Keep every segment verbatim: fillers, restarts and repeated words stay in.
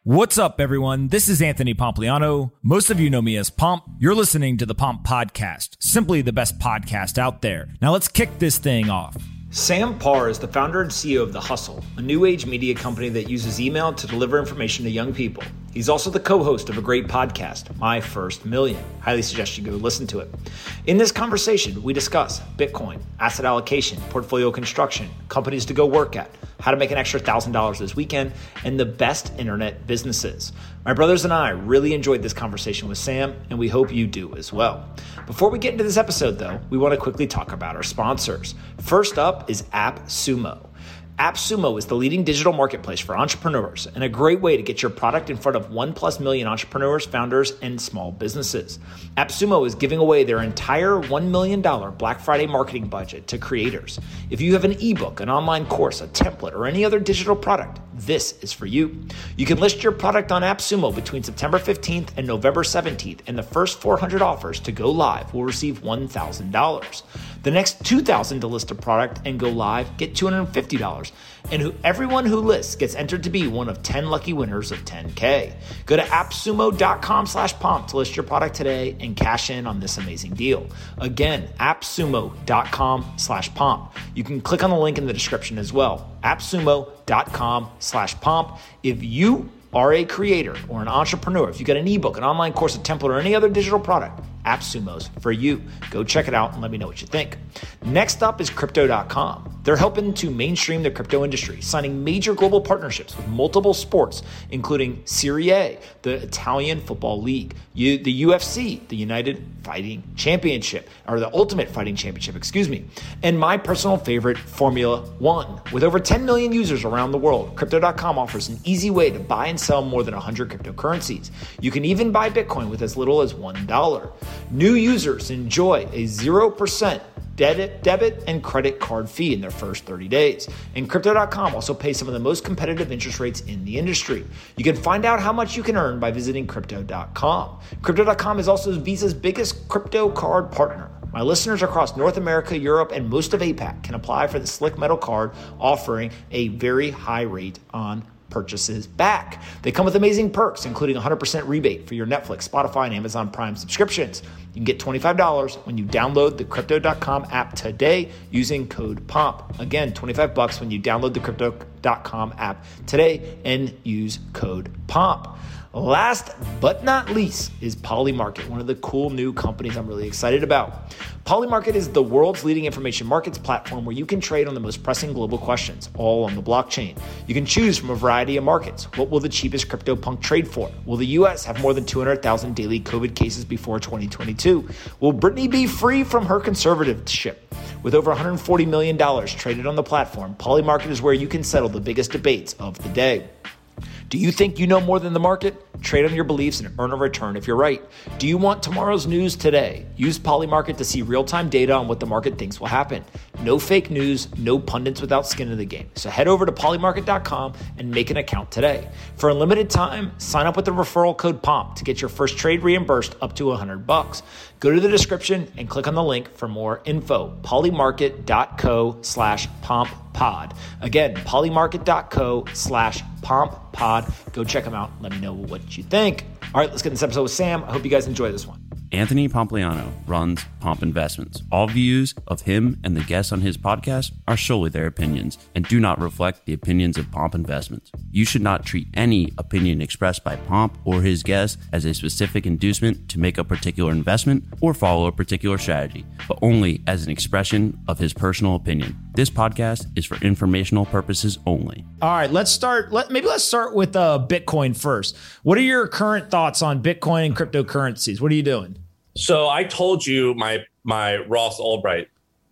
What's up, everyone? This is Anthony Pompliano. Most of you know me as Pomp. You're listening to the Pomp Podcast, simply the best podcast out there. Now let's kick this thing off. Sam Parr is the founder and C E O of The Hustle, a new age media company that uses email to deliver information to young people. He's also the co-host of a great podcast, My First Million. Highly suggest you go listen to it. In this conversation, we discuss Bitcoin, asset allocation, portfolio construction, companies to go work at, how to make an extra one thousand dollars this weekend, and the best internet businesses. My brothers and I really enjoyed this conversation with Sam, and we hope you do as well. Before we get into this episode, though, we want to quickly talk about our sponsors. First up is AppSumo. AppSumo is the leading digital marketplace for entrepreneurs and a great way to get your product in front of one plus million entrepreneurs, founders, and small businesses. AppSumo is giving away their entire one million dollars Black Friday marketing budget to creators. If you have an ebook, an online course, a template, or any other digital product, this is for you. You can list your product on AppSumo between September fifteenth and November seventeenth, and the first four hundred offers to go live will receive one thousand dollars. The next two thousand to list a product and go live get two hundred fifty dollars. And who, everyone who lists gets entered to be one of ten lucky winners of ten K. Go to appsumo.com slash pomp to list your product today and cash in on this amazing deal. Again, appsumo.com slash pomp. You can click on the link in the description as well. appsumo.com slash pomp. If you are a creator or an entrepreneur, if you got an ebook, an online course, a template, or any other digital product, AppSumo's for you. Go check it out and let me know what you think. Next up is Crypto dot com. They're helping to mainstream the crypto industry, signing major global partnerships with multiple sports, including Serie A, the Italian Football League, U- the U F C, the United Fighting Championship, or the Ultimate Fighting Championship, excuse me, and my personal favorite, Formula One. With over ten million users around the world, Crypto dot com offers an easy way to buy and sell more than one hundred cryptocurrencies. You can even buy Bitcoin with as little as one dollar. New users enjoy a zero percent debit, debit and credit card fee in their first thirty days. And Crypto dot com also pays some of the most competitive interest rates in the industry. You can find out how much you can earn by visiting Crypto dot com. Crypto dot com is also Visa's biggest crypto card partner. My listeners across North America, Europe, and most of APAC can apply for the Slick Metal card, offering a very high rate on purchases back. They come with amazing perks, including one hundred percent rebate for your Netflix, Spotify, and Amazon Prime subscriptions. You can get twenty-five dollars when you download the Crypto dot com app today using code POMP. Again, twenty-five bucks when you download the Crypto dot com app today and use code POMP. Last but not least is Polymarket, one of the cool new companies I'm really excited about. Polymarket is the world's leading information markets platform where you can trade on the most pressing global questions, all on the blockchain. You can choose from a variety of markets. What will the cheapest CryptoPunk trade for? Will the U S have more than two hundred thousand daily COVID cases before twenty twenty-two? Will Britney be free from her conservatorship? With over one hundred forty million dollars traded on the platform, Polymarket is where you can settle the biggest debates of the day. Do you think you know more than the market? Trade on your beliefs and earn a return if you're right. Do you want tomorrow's news today? Use Polymarket to see real-time data on what the market thinks will happen. No fake news, no pundits without skin in the game. So head over to polymarket dot com and make an account today. For a limited time, sign up with the referral code POMP to get your first trade reimbursed up to one hundred bucks. Go to the description and click on the link for more info. polymarket.co slash pomp pod. Again, polymarket.co slash pomp pod. Go check them out. Let me know what you think. All right, let's get this episode with Sam. I hope you guys enjoy this one. Anthony Pompliano runs Pomp Investments. All views of him and the guests on his podcast are solely their opinions and do not reflect the opinions of Pomp Investments. You should not treat any opinion expressed by Pomp or his guests as a specific inducement to make a particular investment or follow a particular strategy, but only as an expression of his personal opinion. This podcast is for informational purposes only. All right, let's start. Let, maybe let's start with uh, Bitcoin first. What are your current thoughts on Bitcoin and cryptocurrencies? What are you doing? So I told you my my Ross Ulbright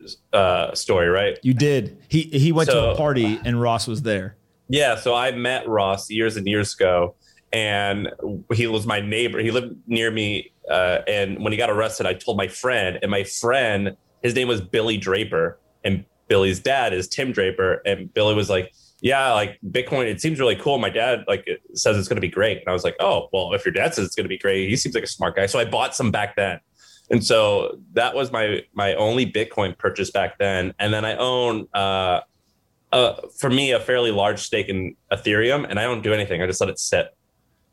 uh, story, right? You did. He he went so, to a party and Ross was there. Yeah, so I met Ross years and years ago, and he was my neighbor. He lived near me, uh, and when he got arrested, I told my friend, and my friend, his name was Billy Draper, and Billy's dad is Tim Draper, and Billy was like, yeah, like Bitcoin, it seems really cool. My dad like it says it's going to be great. And I was like, oh, well, if your dad says it's going to be great, he seems like a smart guy. So I bought some back then. And so that was my my only Bitcoin purchase back then. And then I own, uh, uh, for me, a fairly large stake in Ethereum. And I don't do anything. I just let it sit.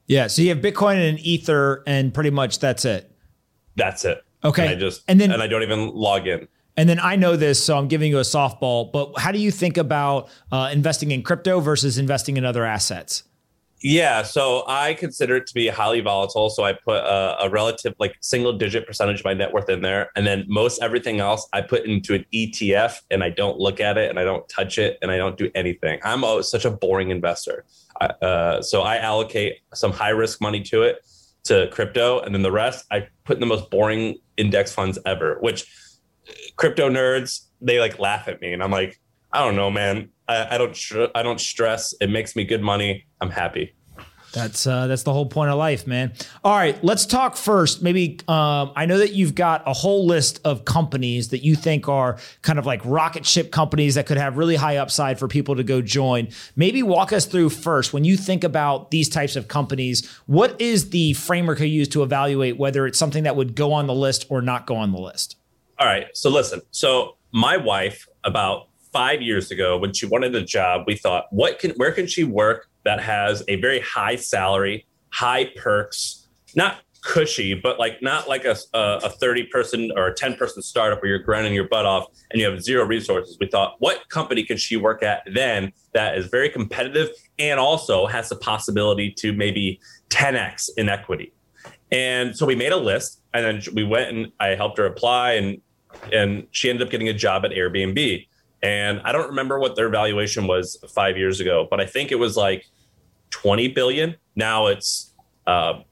Yeah. So you have Bitcoin and Ether, and pretty much that's it. That's it. Okay. And I just and then and I don't even log in. And then I know this, so I'm giving you a softball. But how do you think about uh, investing in crypto versus investing in other assets? Yeah, so I consider it to be highly volatile. So I put a, a relative, like single digit percentage of my net worth in there. And then most everything else I put into an E T F, and I don't look at it and I don't touch it and I don't do anything. I'm a, such a boring investor. Uh, so I allocate some high risk money to it, to crypto. And then the rest I put in the most boring index funds ever, which crypto nerds, they like laugh at me. And I'm like, I don't know, man. I, I don't tr- I don't stress. It makes me good money. I'm happy. That's uh, that's the whole point of life, man. All right, let's talk first. Maybe um, I know that you've got a whole list of companies that you think are kind of like rocket ship companies that could have really high upside for people to go join. Maybe walk us through first, when you think about these types of companies, what is the framework you use to evaluate whether it's something that would go on the list or not go on the list? All right. So listen, so my wife, about five years ago, when she wanted a job, we thought, what can, where can she work that has a very high salary, high perks, not cushy, but like not like a, a thirty person or a ten person startup where you're grinding your butt off and you have zero resources. We thought, what company can she work at then that is very competitive and also has the possibility to maybe ten X in equity? And so we made a list, and then we went and I helped her apply, and and she ended up getting a job at Airbnb. And I don't remember what their valuation was five years ago, but I think it was like twenty billion. Now it's, uh,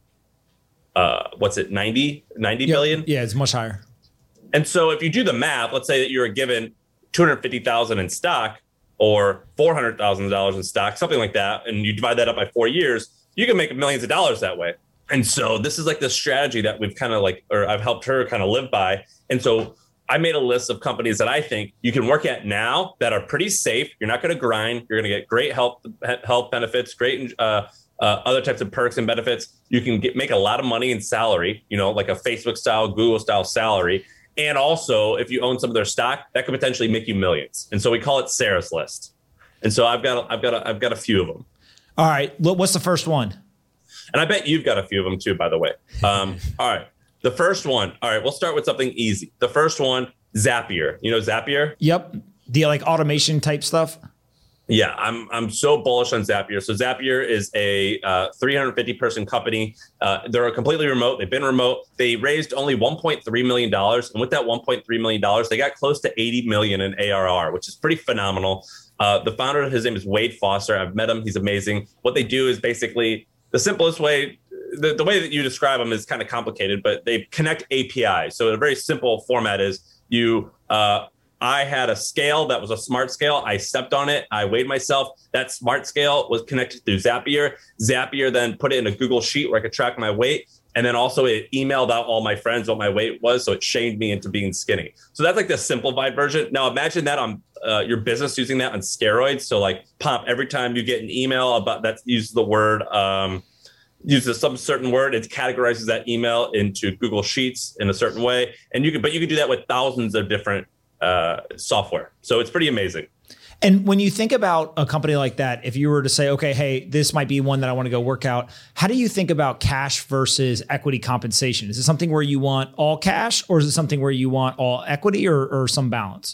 uh, what's it, ninety, ninety yep. billion? Yeah, it's much higher. And so if you do the math, let's say that you were given two hundred fifty thousand in stock or four hundred thousand dollars in stock, something like that, and you divide that up by four years, you can make millions of dollars that way. And so this is like the strategy that we've kind of like, or I've helped her kind of live by. And so I made a list of companies that I think you can work at now that are pretty safe. You're not going to grind. You're going to get great health health benefits, great uh, uh, other types of perks and benefits. You can get, make a lot of money in salary, you know, like a Facebook style, Google style salary. And also, if you own some of their stock, that could potentially make you millions. And so we call it Sarah's List. And so I've got I've got a, I've got a few of them. All right, what's the first one? And I bet you've got a few of them too, by the way. Um, all right. The first one. All right. We'll start with something easy. The first one, Zapier. You know Zapier? Yep. The like automation type stuff. Yeah, I'm I'm so bullish on Zapier. So Zapier is a uh, three hundred fifty person company. Uh, they're completely remote. They've been remote. They raised only one point three million dollars. And with that one point three million dollars, they got close to eighty million dollars in A R R, which is pretty phenomenal. Uh, the founder, his name is Wade Foster. I've met him. He's amazing. What they do is basically the simplest way. The, the way that you describe them is kind of complicated, but they connect A P Is. So a very simple format is you, uh, I had a scale that was a smart scale. I stepped on it. I weighed myself. That smart scale was connected through Zapier. Zapier then put it in a Google Sheet where I could track my weight. And then also it emailed out all my friends what my weight was. So it shamed me into being skinny. So that's like the simplified version. Now imagine that on uh, your business using that on steroids. So like Pomp, every time you get an email about that uses the word, um, uses some certain word, it categorizes that email into Google Sheets in a certain way. And you can, but you can do that with thousands of different uh, software. So it's pretty amazing. And when you think about a company like that, if you were to say, okay, hey, this might be one that I want to go work out, how do you think about cash versus equity compensation? Is it something where you want all cash, or is it something where you want all equity, or, or some balance?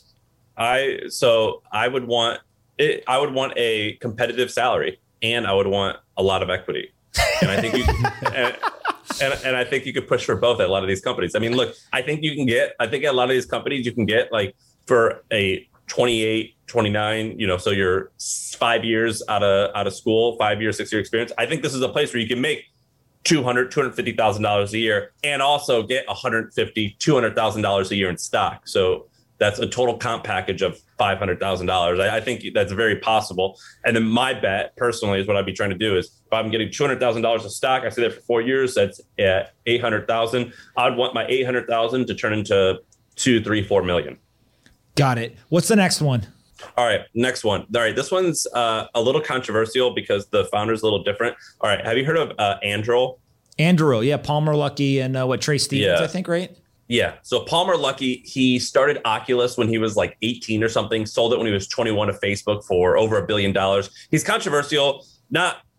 I, so I would want it, I would want a competitive salary, and I would want a lot of equity. And I think you and, and, and I think you could push for both at a lot of these companies. I mean, look, I think you can get, I think at a lot of these companies, you can get like for a twenty-eight, twenty-nine, you know, so you're five years out of, out of school, five years, six year experience. I think this is a place where you can make two hundred thousand dollars, two hundred fifty thousand dollars a year and also get one hundred fifty thousand dollars, two hundred thousand dollars a year in stock. So that's a total comp package of five hundred thousand dollars. I, I think that's very possible. And then my bet personally is what I'd be trying to do is if I'm getting two hundred thousand dollars of stock, I stay there for four years, that's at eight hundred thousand. I'd want my eight hundred thousand to turn into two, three, four million. Got it. What's the next one? All right, next one. All right, this one's uh, a little controversial because the founder's a little different. All right, have you heard of uh, Anduril? Anduril, yeah, Palmer Luckey and uh, what Trace Stevens, yeah. I think, right? Yeah. So Palmer Luckey, he started Oculus when he was like eighteen or something, sold it when he was twenty-one to Facebook for over a billion dollars. He's controversial, not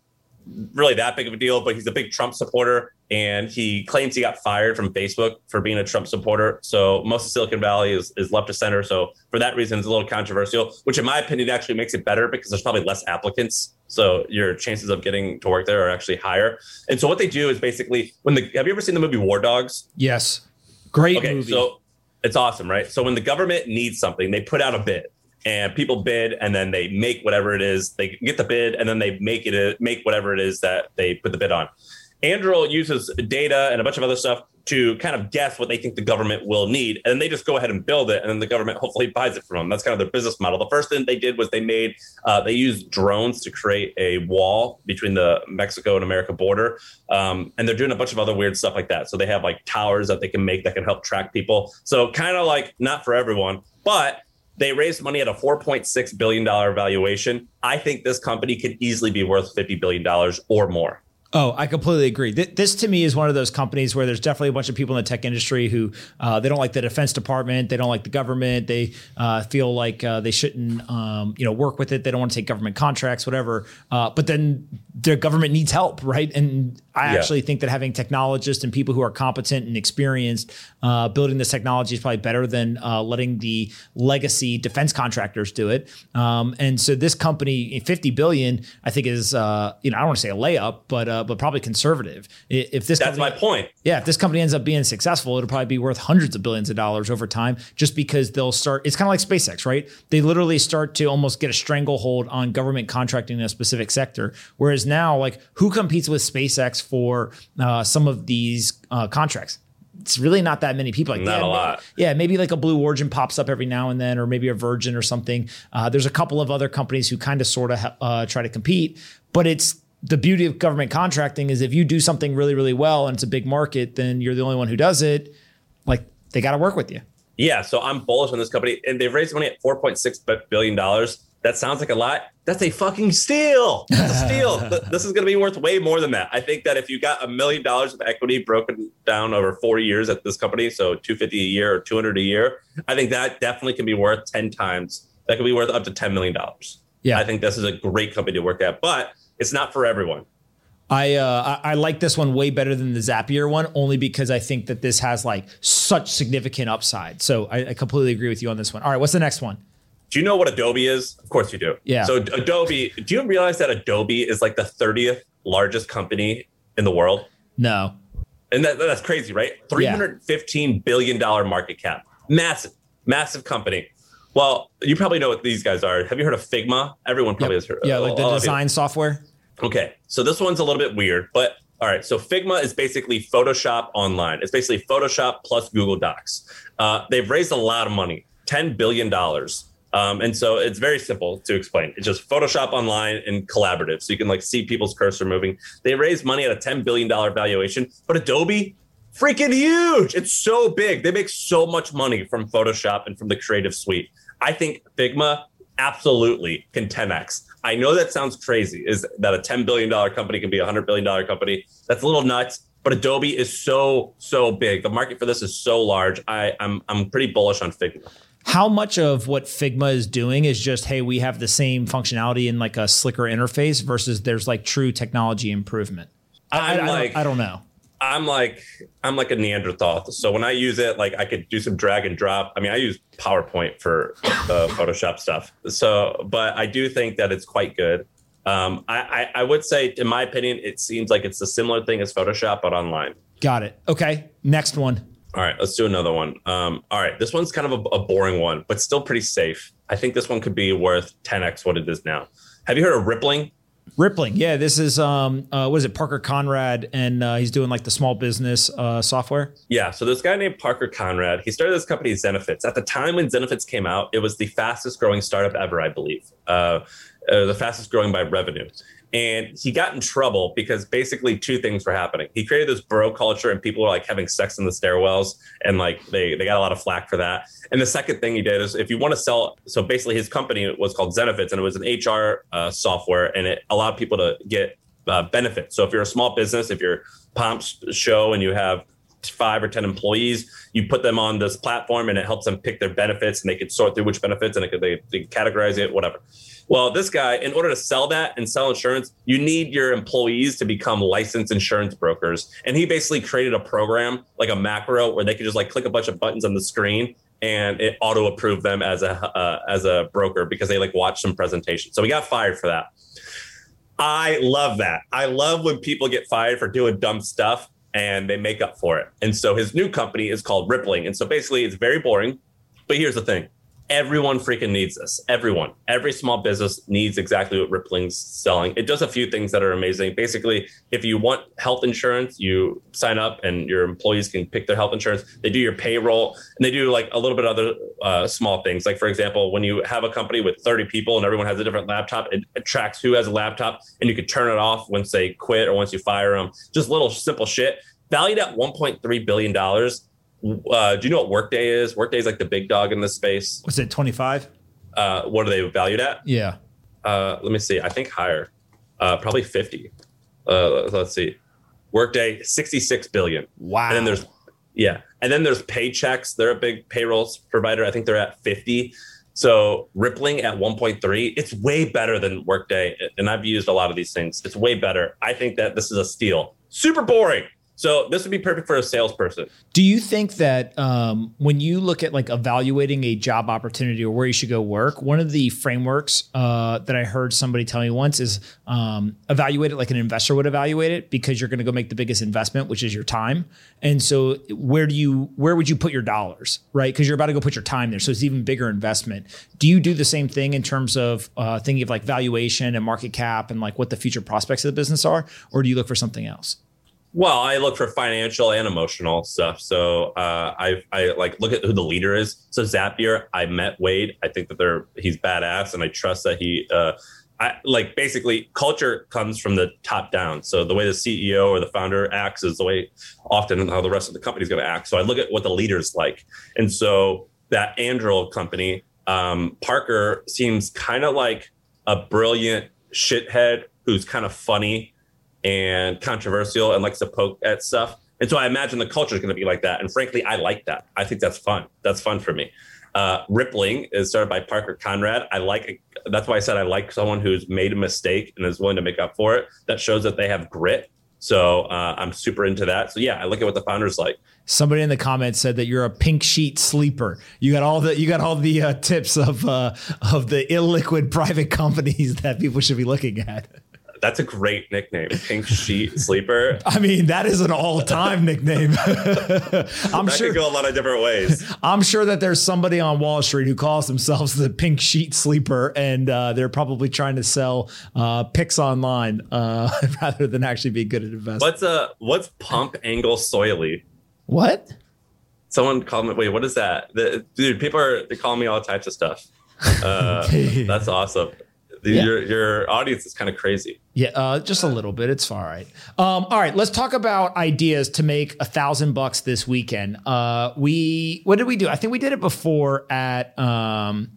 really that big of a deal, but he's a big Trump supporter. And he claims he got fired from Facebook for being a Trump supporter. So most of Silicon Valley is, is left of center. So for that reason, it's a little controversial, which in my opinion actually makes it better because there's probably less applicants. So your chances of getting to work there are actually higher. And so what they do is basically when the have you ever seen the movie War Dogs? Yes. Great okay, movie. So it's awesome, right? So when the government needs something, they put out a bid. And people bid, and then they make whatever it is. They get the bid, and then they make it make whatever it is that they put the bid on. Anduril uses data and a bunch of other stuff to kind of guess what they think the government will need, and then they just go ahead and build it, and then the government hopefully buys it from them. That's kind of their business model. The first thing they did was they made uh, they used drones to create a wall between the Mexico and America border, um, and they're doing a bunch of other weird stuff like that. So they have like towers that they can make that can help track people. So kind of like not for everyone, but they raised money at a four point six billion dollars valuation. I think this company could easily be worth fifty billion dollars or more. Oh, I completely agree. This to me is one of those companies where there's definitely a bunch of people in the tech industry who uh, they don't like the Defense Department. They don't like the government. They uh, feel like uh, they shouldn't, um, you know, work with it. They don't want to take government contracts, whatever. Uh, but then their government needs help, right? And I yeah. actually think that having technologists and people who are competent and experienced uh, building this technology is probably better than uh, letting the legacy defense contractors do it. Um, and so this company, fifty billion dollars, I think is, uh, you know, I don't want to say a layup, but uh, but probably conservative. If this that's company, my point. Yeah, if this company ends up being successful, it'll probably be worth hundreds of billions of dollars over time, just because they'll start. It's kind of like SpaceX, right? They literally start to almost get a stranglehold on government contracting in a specific sector. Whereas now, like, who competes with SpaceX for uh, some of these uh, contracts? It's really not that many people. Like, not yeah, a lot. Maybe, yeah, maybe like a Blue Origin pops up every now and then, or maybe a Virgin or something. Uh, there's a couple of other companies who kind of sort of uh, try to compete, but it's the beauty of government contracting is if you do something really, really well and it's a big market, then you're the only one who does it. Like, they got to work with you. Yeah, so I'm bullish on this company, and they've raised money at four point six billion dollars. That sounds like a lot. That's a fucking steal. That's a steal. This is going to be worth way more than that. I think that if you got a million dollars of equity broken down over four years at this company, so two hundred fifty a year or two hundred a year, I think that definitely can be worth ten times. That could be worth up to ten million dollars. Yeah, I think this is a great company to work at, but it's not for everyone. I, uh, I I like this one way better than the Zapier one, only because I think that this has like such significant upside. So I, I completely agree with you on this one. All right, what's the next one? Do you know what Adobe is? Of course you do. Yeah. So Adobe, do you realize that Adobe is like the thirtieth largest company in the world? No. And that, that's crazy, right? three hundred fifteen yeah. billion dollars market cap. Massive, massive company. Well, you probably know what these guys are. Have you heard of Figma? Everyone probably yep. has heard. Yeah, like the uh, design software. Okay, so this one's a little bit weird, but all right. So Figma is basically Photoshop online. It's basically Photoshop plus Google Docs. Uh, they've raised a lot of money, ten billion dollars. Um, and so it's very simple to explain. It's just Photoshop online and collaborative. So you can like see people's cursor moving. They raised money at a ten billion dollars valuation, but Adobe, freaking huge. It's so big. They make so much money from Photoshop and from the Creative Suite. I think Figma absolutely can ten X. I know that sounds crazy, is that a ten billion dollars company can be a one hundred billion dollars company. That's a little nuts, but Adobe is so, so big. The market for this is so large. I, I'm, I'm pretty bullish on Figma. How much of what Figma is doing is just, hey, we have the same functionality in like a slicker interface versus there's like true technology improvement? I, I, like, I, don't, I don't know. I'm like, I'm like a Neanderthal. So when I use it, like I could do some drag and drop. I mean, I use PowerPoint for the Photoshop stuff. So, but I do think that it's quite good. Um, I, I, I would say, in my opinion, it seems like it's a similar thing as Photoshop, but online. Got it. Okay. Next one. All right, let's do another one. Um, all right, this one's kind of a, a boring one, but still pretty safe. I think this one could be worth ten X what it is now. Have you heard of Rippling? Rippling, yeah. This is, um, uh, what is it, Parker Conrad, and uh, he's doing like the small business uh, software? Yeah, so this guy named Parker Conrad, he started this company, Zenefits. At the time when Zenefits came out, it was the fastest growing startup ever, I believe. Uh, uh, the fastest growing by revenue. And he got in trouble because basically two things were happening. He created this bro culture and people were like having sex in the stairwells, and like they, they got a lot of flack for that. And the second thing he did is if you want to sell, so basically his company was called Zenefits, and it was an H R uh, software, and it allowed people to get uh, benefits. So if you're a small business, if you're Pomp's show and you have five or ten employees, you put them on this platform and it helps them pick their benefits, and they could sort through which benefits, and it could, they, they categorize it, whatever. Well, this guy, in order to sell that and sell insurance, you need your employees to become licensed insurance brokers. And he basically created a program, like a macro, where they could just like click a bunch of buttons on the screen and it auto approved them as a uh, as a broker because they like watched some presentation. So he got fired for that. I love that. I love when people get fired for doing dumb stuff and they make up for it. And so his new company is called Rippling. And so basically it's very boring. But here's the thing. Everyone freaking needs this. Everyone, every small business needs exactly what Rippling's selling. It does a few things that are amazing. Basically, if you want health insurance, you sign up and your employees can pick their health insurance. They do your payroll and they do like a little bit of other uh, small things. Like, for example, when you have a company with thirty people and everyone has a different laptop, it, it tracks who has a laptop and you can turn it off once they quit or once you fire them. Just little simple shit. Valued at one point three billion dollars. Uh, do you know what Workday is? Workday is like the big dog in this space. Was it twenty-five? Uh, what are they valued at? Yeah. Uh, let me see. I think higher. Uh, probably fifty. Uh, let's see. Workday, sixty-six billion. Wow. And then there's, yeah. And then there's Paychex. They're a big payroll provider. I think they're at fifty. So Rippling at one point three, it's way better than Workday. And I've used a lot of these things. It's way better. I think that this is a steal. Super boring. So this would be perfect for a salesperson. Do you think that um, when you look at like evaluating a job opportunity or where you should go work, one of the frameworks uh, that I heard somebody tell me once is um, evaluate it like an investor would evaluate it, because you're going to go make the biggest investment, which is your time. And so where do you, where would you put your dollars, right? Because you're about to go put your time there. So it's even bigger investment. Do you do the same thing in terms of uh, thinking of like valuation and market cap and like what the future prospects of the business are? Or do you look for something else? Well, I look for financial and emotional stuff. So uh, I I like look at who the leader is. So Zapier, I met Wade. I think that they're he's badass, and I trust that he uh, I like basically culture comes from the top down. So the way the C E O or the founder acts is the way often how the rest of the company is going to act. So I look at what the leader's like, and so that Anduril company, um, Parker seems kind of like a brilliant shithead who's kind of funny and controversial and likes to poke at stuff. And so I imagine the culture is going to be like that. And frankly, I like that. I think that's fun. That's fun for me. Uh, Rippling is started by Parker Conrad. I like, that's why I said I like someone who's made a mistake and is willing to make up for it. That shows that they have grit. So uh, I'm super into that. So yeah, I look at what the founder's like. Somebody in the comments said that you're a pink sheet sleeper. You got all the you got all the uh, tips of uh, of the illiquid private companies that people should be looking at. That's a great nickname, Pink Sheet Sleeper. I mean, that is an all-time nickname. I'm that sure could go a lot of different ways. I'm sure that there's somebody on Wall Street who calls themselves the Pink Sheet Sleeper, and uh, they're probably trying to sell uh, picks online uh, rather than actually be good at investing. What's a what's pump angle soily? What? Someone called me. Wait, what is that? The, dude, people are they calling me all types of stuff. Uh, that's awesome. Yeah. Your your audience is kind of crazy. Yeah, uh, just a little bit. It's all right. Um, all right, let's talk about ideas to make a thousand bucks this weekend. Uh, we what did we do? I think we did it before at. Um,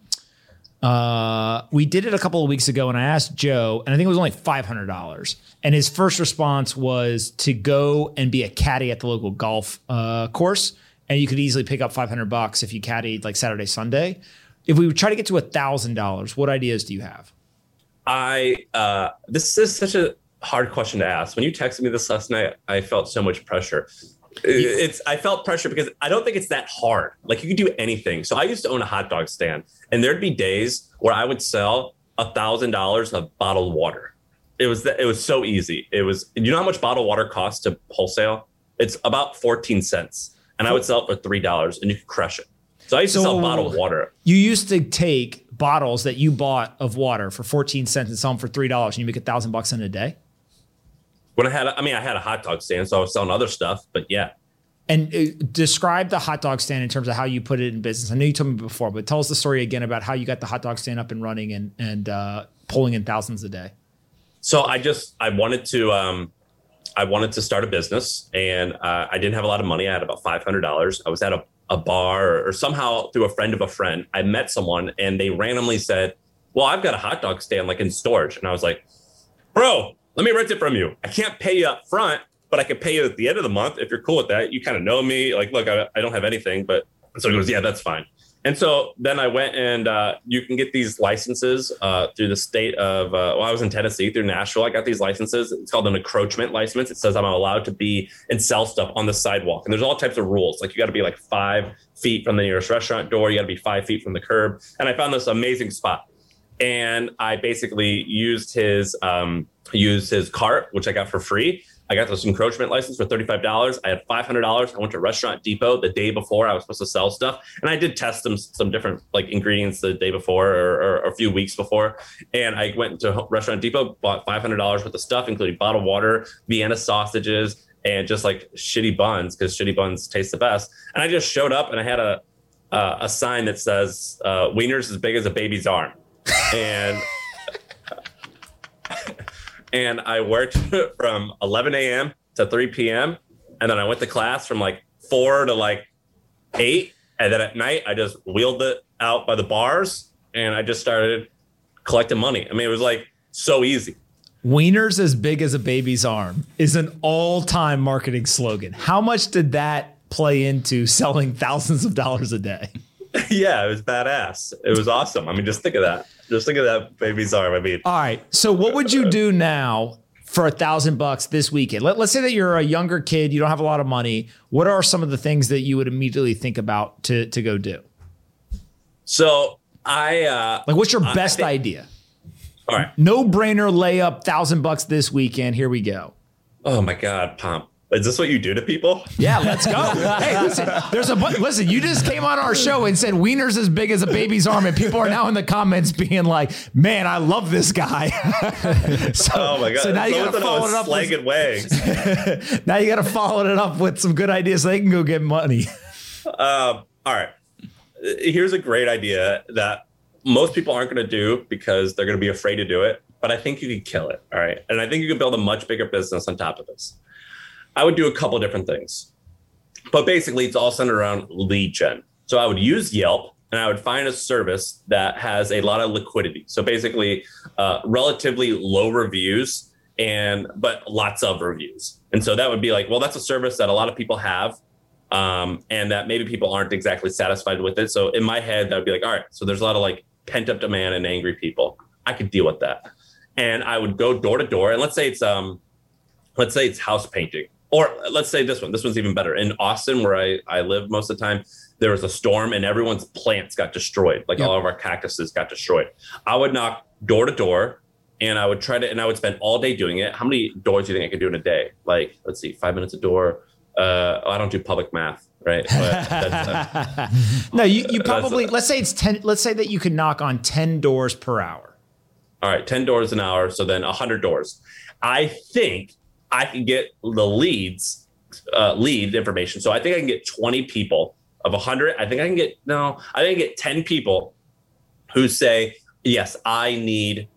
uh, we did it a couple of weeks ago, and I asked Joe, and I think it was only five hundred dollars. And his first response was to go and be a caddy at the local golf uh, course, and you could easily pick up five hundred bucks if you caddied like Saturday, Sunday. If we would try to get to a thousand dollars, what ideas do you have? I uh, this is such a hard question to ask. When you texted me this last night, I felt so much pressure. It's I felt pressure because I don't think it's that hard. Like you can do anything. So I used to own a hot dog stand, and there'd be days where I would sell a thousand dollars of bottled water. It was it was so easy. It was you know how much bottled water costs to wholesale? It's about fourteen cents, and I would sell it for three dollars, and you could crush it. So I used so to sell bottled water. You used to take bottles that you bought of water for fourteen cents and sell them for three dollars, and you make a thousand bucks in a day? When I had, a, I mean, I had a hot dog stand, so I was selling other stuff, but yeah. And uh, describe the hot dog stand in terms of how you put it in business. I know you told me before, but tell us the story again about how you got the hot dog stand up and running and, and uh, pulling in thousands a day. So I just, I wanted to, um, I wanted to start a business, and uh, I didn't have a lot of money. I had about five hundred dollars. I was at a a bar or somehow through a friend of a friend, I met someone and they randomly said, well, I've got a hot dog stand like in storage. And I was like, bro, let me rent it from you. I can't pay you up front, but I can pay you at the end of the month if you're cool with that. You kind of know me. Like, look, I, I don't have anything, but so he goes, yeah, that's fine. And so then I went and uh, you can get these licenses uh, through the state of, uh, well, I was in Tennessee through Nashville. I got these licenses. It's called an encroachment license. It says I'm allowed to be and sell stuff on the sidewalk. And there's all types of rules. Like you got to be like five feet from the nearest restaurant door. You got to be five feet from the curb. And I found this amazing spot. And I basically used his, um, used his cart, which I got for free. I got this encroachment license for thirty-five dollars. I had five hundred dollars. I went to Restaurant Depot the day before I was supposed to sell stuff. And I did test some some different like ingredients the day before or, or, or a few weeks before. And I went to Restaurant Depot, bought five hundred dollars worth of stuff, including bottled water, Vienna sausages, and just like shitty buns because shitty buns taste the best. And I just showed up and I had a uh, a sign that says uh, wieners as big as a baby's arm. And And I worked from eleven a.m. to three p.m. And then I went to class from like four to like eight. And then at night, I just wheeled it out by the bars and I just started collecting money. I mean, it was like so easy. Wieners as big as a baby's arm is an all-time marketing slogan. How much did that play into selling thousands of dollars a day? Yeah, it was badass. It was awesome. I mean, just think of that. Just think of that baby's arm. I mean, all right. So what would you do now for a thousand bucks this weekend? Let, let's say that you're a younger kid. You don't have a lot of money. What are some of the things that you would immediately think about to, to go do? So I, uh, like, what's your best think, idea? All right. No brainer layup, thousand bucks this weekend. Here we go. Oh my God, Pomp. Is this what you do to people? Yeah, let's go. Hey, listen, there's a listen. You just came on our show and said wieners as big as a baby's arm, and people are now in the comments being like, "Man, I love this guy." so, oh my God! So now you got to follow it up with wags. Now you got to follow it up with some good ideas so they can go get money. Um, all right. Here's a great idea that most people aren't going to do because they're going to be afraid to do it. But I think you could kill it. All right, and I think you could build a much bigger business on top of this. I would do a couple different things, but basically it's all centered around lead gen. So I would use Yelp and I would find a service that has a lot of liquidity. So basically uh, relatively low reviews and, but lots of reviews. And so that would be like, well, that's a service that a lot of people have um, and that maybe people aren't exactly satisfied with it. So in my head, that would be like, all right, so there's a lot of like pent up demand and angry people. I could deal with that. And I would go door to door. And let's say it's, um, let's say it's house painting. Or let's say this one. This one's even better. In Austin, where I, I live most of the time, there was a storm and everyone's plants got destroyed. Like yep. all of our cactuses got destroyed. I would knock door to door and I would try to, and I would spend all day doing it. How many doors do you think I could do in a day? Like, let's see, five minutes a door. Uh, oh, I don't do public math, right? But that's, uh, no, you, you probably, uh, let's say it's ten, let's say that you could knock on ten doors per hour. All right, ten doors an hour. So then one hundred doors. I think I can get the leads, uh, lead information. So I think I can get twenty people of one hundred. I think I can get, no, I think I can get ten people who say, yes, I need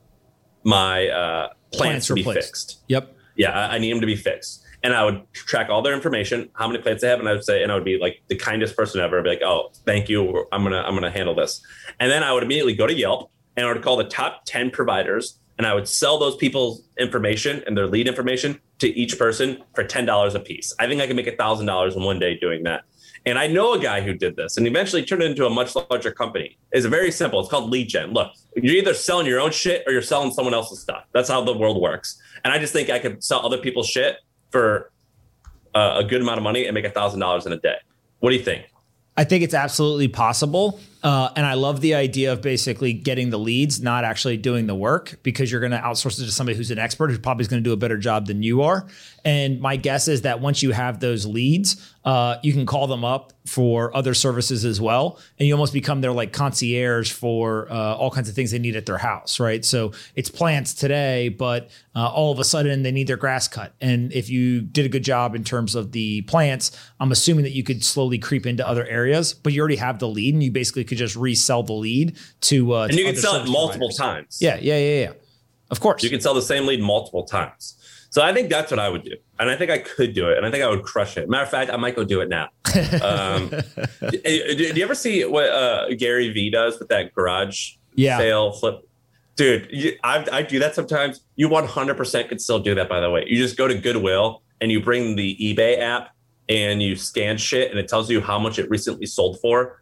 my uh, plants, plants to be replaced. Fixed. Yep. Yeah, I, I need them to be fixed. And I would track all their information, how many plants they have. And I would say, and I would be like the kindest person ever. I'd be like, oh, thank you. I'm going to, I'm going to handle this. And then I would immediately go to Yelp and I would call the top ten providers. And I would sell those people's information and their lead information to each person for ten dollars a piece. I think I can make one thousand dollars in one day doing that. And I know a guy who did this and eventually turned it into a much larger company. It's very simple. It's called lead gen. Look, you're either selling your own shit or you're selling someone else's stuff. That's how the world works. And I just think I could sell other people's shit for uh, a good amount of money and make one thousand dollars in a day. What do you think? I think it's absolutely possible. Uh, and I love the idea of basically getting the leads, not actually doing the work, because you're going to outsource it to somebody who's an expert who probably is going to do a better job than you are. And my guess is that once you have those leads, uh, you can call them up for other services as well. And you almost become their like concierge for uh, all kinds of things they need at their house, right? So it's plants today, but uh, all of a sudden they need their grass cut. And if you did a good job in terms of the plants, I'm assuming that you could slowly creep into other areas, but you already have the lead and you basically could just resell the lead to uh, and you can sell it multiple providers. times. Yeah, yeah, yeah, yeah. Of course. You can sell the same lead multiple times. So I think that's what I would do. And I think I could do it. And I think I would crush it. Matter of fact, I might go do it now. um, do, do you ever see what uh, Gary Vee does with that garage yeah. sale flip? Dude, you, I, I do that sometimes. You one hundred percent could still do that, by the way. You just go to Goodwill and you bring the eBay app and you scan shit and it tells you how much it recently sold for.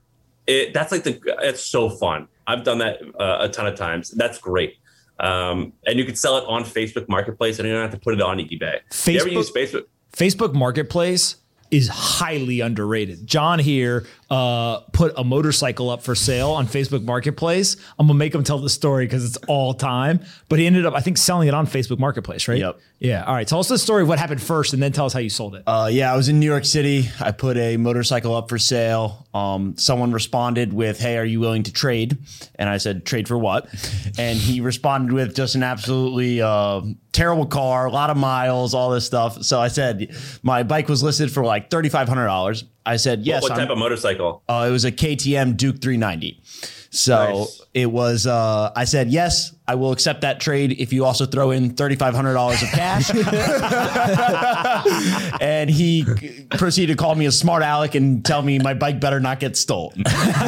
it, that's like the, it's so fun. I've done that uh, a ton of times. That's great. Um, and you can sell it on Facebook Marketplace and you don't have to put it on eBay. Facebook, you ever use Facebook? Facebook Marketplace is highly underrated. John here uh, put a motorcycle up for sale on Facebook Marketplace. I'm gonna make him tell the story because it's all time. But he ended up, I think, selling it on Facebook Marketplace, right? Yep. Yeah. All right. Tell us the story of what happened first, and then tell us how you sold it. Uh, yeah, I was in New York City. I put a motorcycle up for sale. Um, someone responded with, "Hey, are you willing to trade?" And I said, "Trade for what?" And he responded with just an absolutely uh, terrible car, a lot of miles, all this stuff. So I said, my bike was listed for like thirty-five hundred dollars. I said, yes. What, what type I'm, of motorcycle? Uh, it was a K T M Duke three ninety. So nice. It was, uh, I said, yes, I will accept that trade if you also throw in thirty-five hundred dollars of cash. And he proceeded to call me a smart aleck and tell me my bike better not get stolen.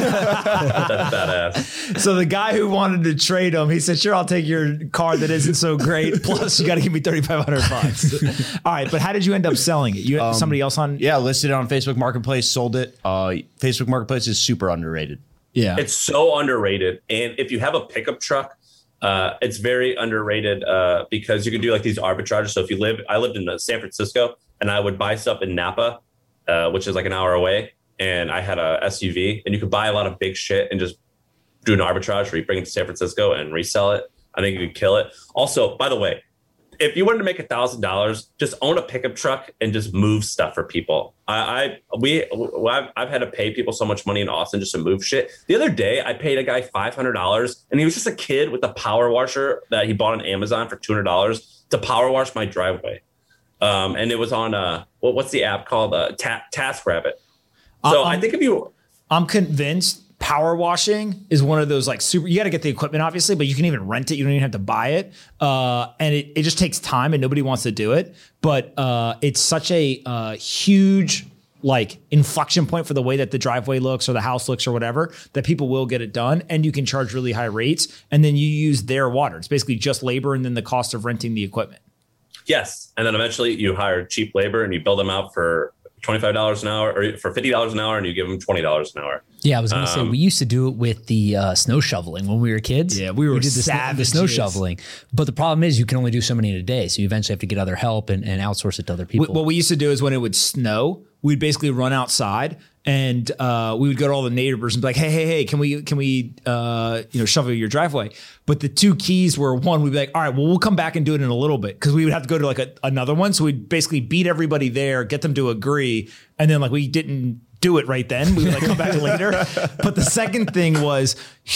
That's badass. So the guy who wanted to trade him, he said, sure, I'll take your car that isn't so great. Plus you got to give me thirty-five hundred bucks. All right. But how did you end up selling it? You had um, somebody else on? Yeah. Listed it on Facebook Marketplace, sold it. Uh, Facebook Marketplace is super underrated. Yeah, it's so underrated. And if you have a pickup truck, uh, it's very underrated uh, because you can do like these arbitrages. So if you live, I lived in uh, San Francisco and I would buy stuff in Napa, uh, which is like an hour away. And I had a S U V and you could buy a lot of big shit and just do an arbitrage where you bring it to San Francisco and resell it. I think you could kill it. Also, by the way, if you wanted to make a thousand dollars, just own a pickup truck and just move stuff for people. I, I we I've, I've had to pay people so much money in Austin just to move shit. The other day, I paid a guy five hundred dollars, and he was just a kid with a power washer that he bought on Amazon for two hundred dollars to power wash my driveway. Um, and it was on uh, what, what's the app called? Uh, Ta- TaskRabbit. So um, I think if you, I'm convinced. Power washing is one of those like super, you got to get the equipment obviously, but you can even rent it. You don't even have to buy it. Uh, and it, it just takes time and nobody wants to do it. But uh, it's such a uh, huge like inflection point for the way that the driveway looks or the house looks or whatever, that people will get it done and you can charge really high rates. And then you use their water. It's basically just labor and then the cost of renting the equipment. Yes. And then eventually you hire cheap labor and you build them out for twenty-five dollars an hour or for fifty dollars an hour and you give them twenty dollars an hour. Yeah, I was going to um, say, we used to do it with the uh, snow shoveling when we were kids. Yeah, we were we did the, snow, the snow shoveling. But the problem is you can only do so many in a day. So you eventually have to get other help and, and outsource it to other people. What we used to do is when it would snow, we'd basically run outside and uh, we would go to all the neighbors and be like, hey, hey, hey, can we, can we, uh, you know, shovel your driveway? But the two keys were one, we'd be like, all right, well, we'll come back and do it in a little bit. Cause we would have to go to like a, another one. So we'd basically beat everybody there, get them to agree. And then like we didn't do it right then. We would like come back later. But the second thing was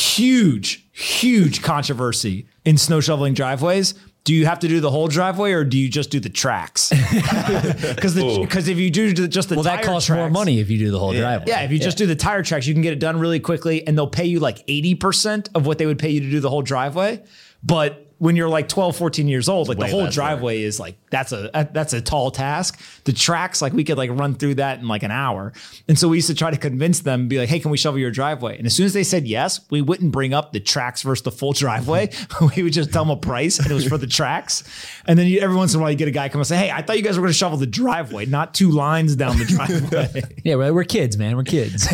huge, huge controversy in snow shoveling driveways. Do you have to do the whole driveway or do you just do the tracks? Because because if you do just the well, tire that costs tracks, more money if you do the whole yeah. driveway. Yeah, if you yeah. just do the tire tracks, you can get it done really quickly, and they'll pay you like eighty percent of what they would pay you to do the whole driveway. But when you're like twelve, fourteen years old, like the whole driveway is like, that's a, that's a tall task. The tracks, like we could like run through that in like an hour. And so we used to try to convince them, be like, hey, can we shovel your driveway? And as soon as they said yes, we wouldn't bring up the tracks versus the full driveway. We would just tell them a price and it was for the tracks. And then you, every once in a while you get a guy come and say, hey, I thought you guys were going to shovel the driveway, not two lines down the driveway. Yeah, we're, we're kids, man. We're kids.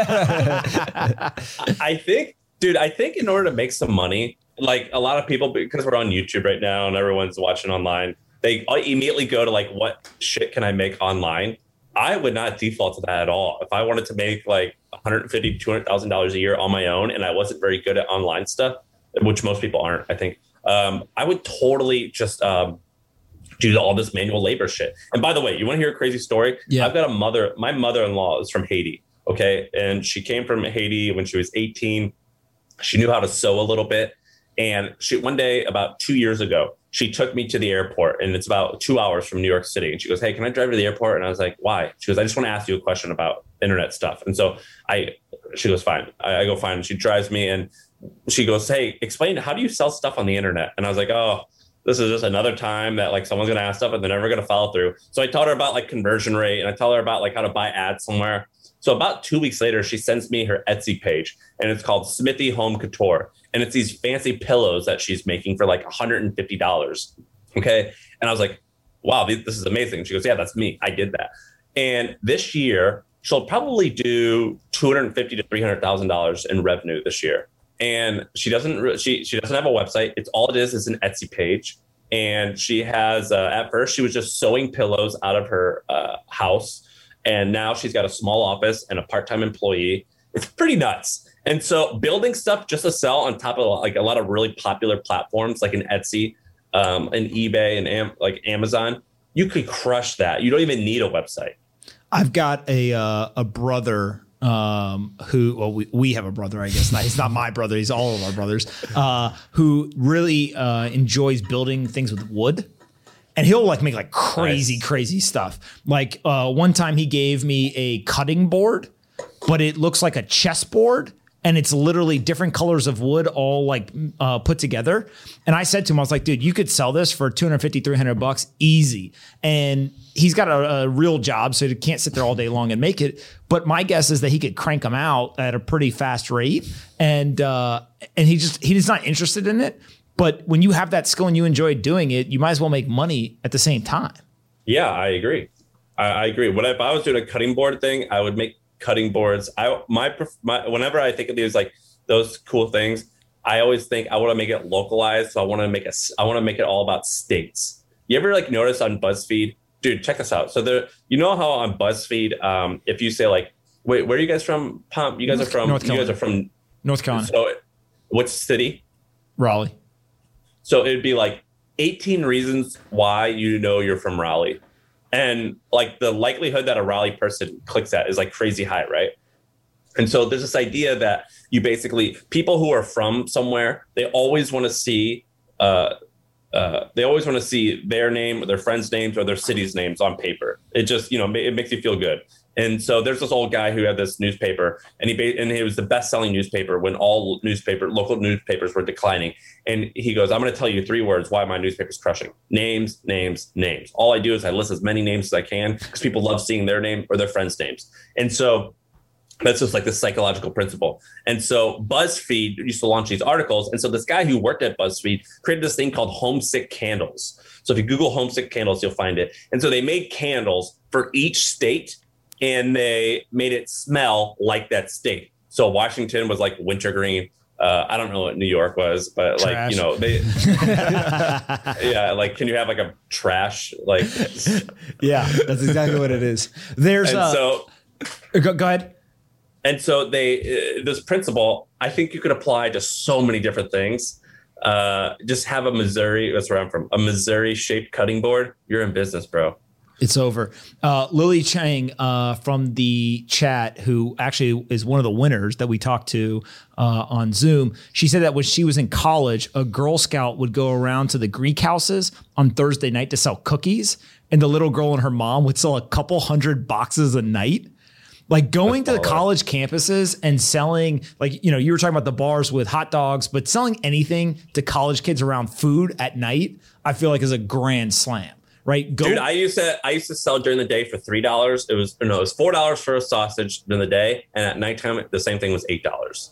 I think, dude, I think in order to make some money, like a lot of people, because we're on YouTube right now and everyone's watching online, they immediately go to like, what shit can I make online? I would not default to that at all. If I wanted to make like one hundred fifty thousand dollars, two hundred thousand dollars a year on my own and I wasn't very good at online stuff, which most people aren't, I think, um, I would totally just um, do all this manual labor shit. And by the way, you want to hear a crazy story? Yeah. I've got a mother, my mother-in-law is from Haiti. Okay. And she came from Haiti when she was eighteen. She knew how to sew a little bit. And she, one day about two years ago, she took me to the airport and it's about two hours from New York City. And she goes, hey, can I drive to the airport? And I was like, why? She goes, I just want to ask you a question about internet stuff. And so I, she goes, fine. I, I go, fine. And she drives me and she goes, hey, explain, how do you sell stuff on the internet? And I was like, oh, this is just another time that like someone's going to ask stuff and they're never going to follow through. So I taught her about like conversion rate and I tell her about like how to buy ads somewhere. So about two weeks later, she sends me her Etsy page and it's called Smithy Home Couture. And it's these fancy pillows that she's making for like one hundred fifty dollars. Okay. And I was like, wow, this is amazing. And she goes, yeah, that's me. I did that. And this year, she'll probably do two hundred fifty to three hundred thousand dollars in revenue this year. And she doesn't she she doesn't have a website. It's all it is is an Etsy page. And she has uh, at first she was just sewing pillows out of her uh, house, and now she's got a small office and a part-time employee. It's pretty nuts. And so building stuff just to sell on top of like a lot of really popular platforms like an Etsy, um, an eBay, and Am- like Amazon, you could crush that. You don't even need a website. I've got a uh, a brother um, who, well, we, we have a brother, I guess. Not, he's not my brother. He's all of our brothers, uh, who really uh, enjoys building things with wood. And he'll like make like crazy, nice. crazy stuff. Like uh, one time he gave me a cutting board, but it looks like a chessboard. And it's literally different colors of wood all like uh, put together. And I said to him, I was like, dude, you could sell this for two hundred fifty, three hundred bucks easy. And he's got a, a real job, so he can't sit there all day long and make it. But my guess is that he could crank them out at a pretty fast rate. And uh, and he just he's not interested in it. But when you have that skill and you enjoy doing it, you might as well make money at the same time. Yeah, I agree. I, I agree. What if I was doing a cutting board thing, I would make cutting boards. I my, my whenever I think of these like those cool things, I always think I want to make it localized. So I want to make a I want to make it all about states. You ever like notice on BuzzFeed, dude? Check this out. So there, you know how on BuzzFeed, um, if you say like, wait, where are you guys from? Pomp, you guys North, are from. North you guys are from North Carolina. So, what city? Raleigh. So it'd be like eighteen reasons why you know you're from Raleigh. And like the likelihood that a Raleigh person clicks that is like crazy high, right? And so there's this idea that you basically, people who are from somewhere, they always want to see, uh, uh, they always want to see their name, or their friends' names, or their city's names on paper. It just, you know, it makes you feel good. And so there's this old guy who had this newspaper, and he and it was the best-selling newspaper when all newspaper local newspapers were declining. And he goes, "I'm going to tell you three words why my newspaper's crushing: names, names, names. All I do is I list as many names as I can because people love seeing their name or their friends' names." And so that's just like the psychological principle. And so BuzzFeed used to launch these articles. And so this guy who worked at BuzzFeed created this thing called Homesick Candles. So if you Google Homesick Candles, you'll find it. And so they made candles for each state, and they made it smell like that state. So Washington was like wintergreen. Uh, I don't know what New York was, but like, trash. You know, they, yeah, like, can you have like a trash? Like, yeah, that's exactly what it is. There's and uh, so go, go ahead. And so they, uh, this principle, I think you could apply to so many different things. Uh, just have a Missouri, that's where I'm from, a Missouri shaped cutting board. You're in business, bro. It's over. Uh, Lily Chang uh, from the chat, who actually is one of the winners that we talked to uh, on Zoom, she said that when she was in college, a Girl Scout would go around to the Greek houses on Thursday night to sell cookies, and the little girl and her mom would sell a couple hundred boxes a night. Like going to the college campuses and selling, like, you know, you were talking about the bars with hot dogs, but selling anything to college kids around food at night, I feel like is a grand slam. Right, go. Dude, I used to I used to sell during the day for three dollars. It was no, it was four dollars for a sausage during the day, and at nighttime the same thing was eight dollars.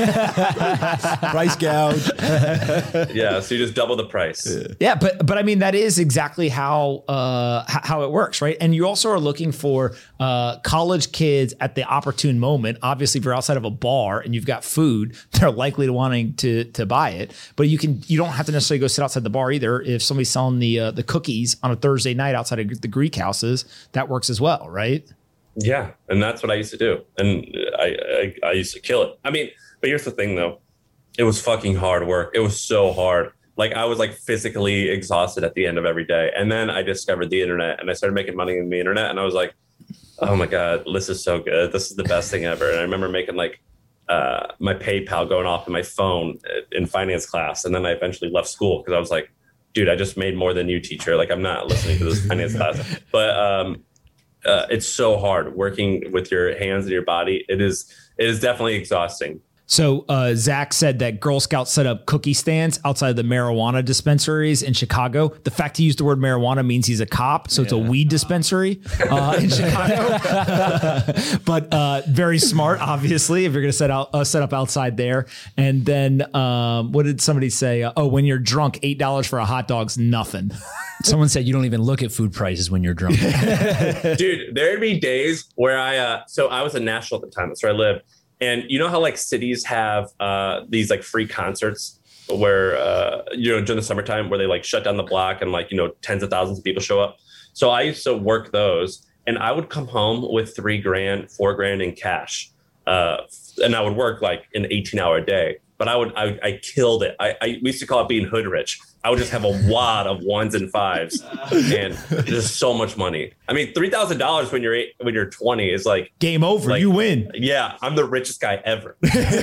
Price gouge. Yeah, so you just double the price. Yeah. yeah, but but I mean that is exactly how uh, how it works, right? And you also are looking for uh, college kids at the opportune moment. Obviously, if you're outside of a bar and you've got food, they're likely to wanting to to buy it. But you can you don't have to necessarily go sit outside the bar either. If somebody's selling the uh, the cookies on a Thursday night outside of the Greek houses, that works as well, right? Yeah, and that's what I used to do, and I, I I used to kill it. I mean, but here's the thing, though, it was fucking hard work. It was so hard. Like I was like physically exhausted at the end of every day, and then I discovered the internet, and I started making money in the internet, and I was like, oh my god, this is so good. This is the best thing ever. And I remember making like uh, my PayPal going off in my phone in finance class, and then I eventually left school because I was like, dude, I just made more than you, teacher. Like, I'm not listening to this finance class. But um, uh, it's so hard working with your hands and your body. It is, it is definitely exhausting. So uh, Zach said that Girl Scouts set up cookie stands outside the marijuana dispensaries in Chicago. The fact he used the word marijuana means he's a cop, so yeah. It's a weed dispensary uh, in Chicago. But uh, very smart, obviously, if you're going to set out uh, set up outside there. And then um, what did somebody say? Uh, oh, when you're drunk, eight dollars for a hot dog's nothing. Someone said you don't even look at food prices when you're drunk. Dude, there'd be days where I, uh, so I was in Nashville at the time. That's where I lived. And you know how like cities have uh, these like free concerts where, uh, you know, during the summertime where they like shut down the block and like, you know, tens of thousands of people show up. So I used to work those and I would come home with three grand, four grand in cash. Uh, and I would work like an eighteen hour day, but I would, I, I killed it. I, I we used to call it being hood rich. I would just have a wad of ones and fives and just so much money. I mean, three thousand dollars when you're eight, when you're twenty is like game over. Like, you win. Yeah. I'm the richest guy ever.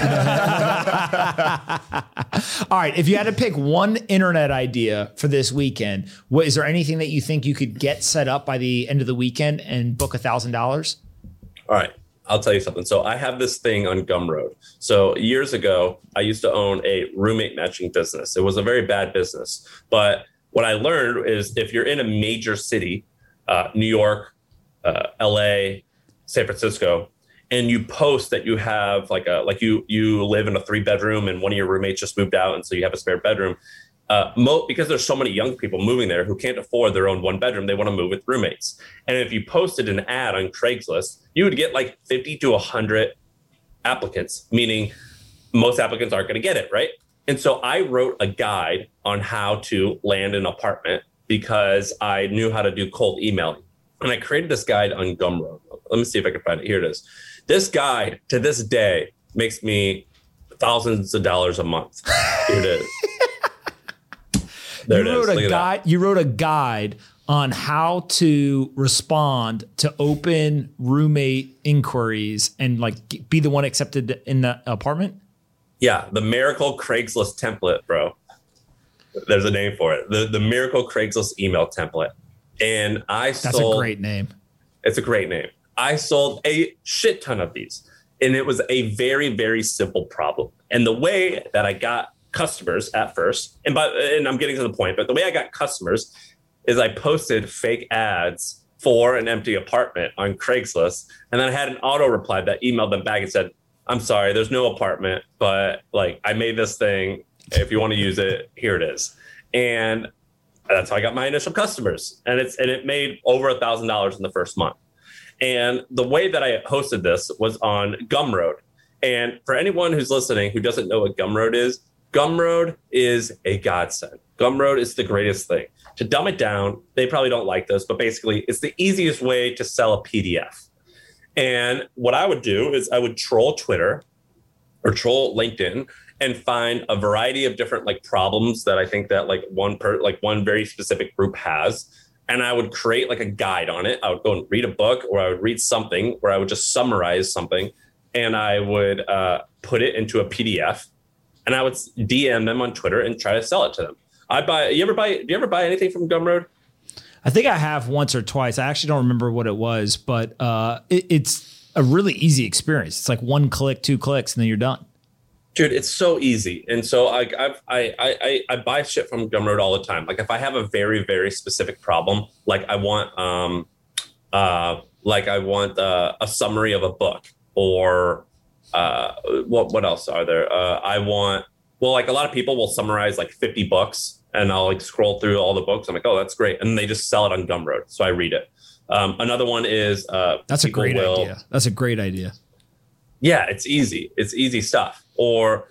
All right. If you had to pick one internet idea for this weekend, what, is there anything that you think you could get set up by the end of the weekend and book a thousand dollars? All right. I'll tell you something. So I have this thing on Gumroad. So years ago, I used to own a roommate matching business. It was a very bad business. But what I learned is if you're in a major city, uh, New York, uh, L A, San Francisco, and you post that you have like a like you you live in a three bedroom and one of your roommates just moved out and so you have a spare bedroom. Uh, mo- because there's so many young people moving there who can't afford their own one bedroom, they want to move with roommates. And if you posted an ad on Craigslist, you would get like fifty to one hundred applicants, meaning most applicants aren't going to get it, right? And so I wrote a guide on how to land an apartment because I knew how to do cold emailing. And I created this guide on Gumroad. Let me see if I can find it. Here it is. This guide to this day makes me thousands of dollars a month. Here it is. There you it wrote is. a guide. You wrote a guide on how to respond to open roommate inquiries and like be the one accepted in the apartment. Yeah, the Miracle Craigslist template, bro. There's a name for it. The the Miracle Craigslist email template. And I That's sold. a great name. It's a great name. I sold a shit ton of these, and it was a very very simple problem. And the way that I got customers at first, and but and I'm getting to the point, but the way I got customers is I posted fake ads for an empty apartment on Craigslist, and then I had an auto reply that emailed them back and said, "I'm sorry, there's no apartment, but like I made this thing. If you want to use it, here it is." And that's how I got my initial customers, and it's and it made over a thousand dollars in the first month. And the way that I hosted this was on Gumroad. And for anyone who's listening who doesn't know what Gumroad is, Gumroad is a godsend. Gumroad is the greatest thing. To dumb it down, they probably don't like this, but basically it's the easiest way to sell a P D F. And what I would do is I would troll Twitter or troll LinkedIn and find a variety of different like problems that I think that like one per like one very specific group has. And I would create like a guide on it. I would go and read a book or I would read something where I would just summarize something and I would uh, put it into a P D F. And I would D M them on Twitter and try to sell it to them. I buy. You ever buy? Do you ever buy anything from Gumroad? I think I have once or twice. I actually don't remember what it was, but uh, it, it's a really easy experience. It's like one click, two clicks, and then you're done. Dude, it's so easy. And so I I've, I I I buy shit from Gumroad all the time. Like if I have a very very specific problem, like I want um uh like I want uh, a summary of a book or. Uh, what what else are there? Uh, I want, well, like a lot of people will summarize like fifty books and I'll like scroll through all the books. I'm like, oh, that's great. And they just sell it on Gumroad. So I read it. Um, another one is, uh, that's a great will, idea. That's a great idea. Yeah, it's easy. It's easy stuff. Or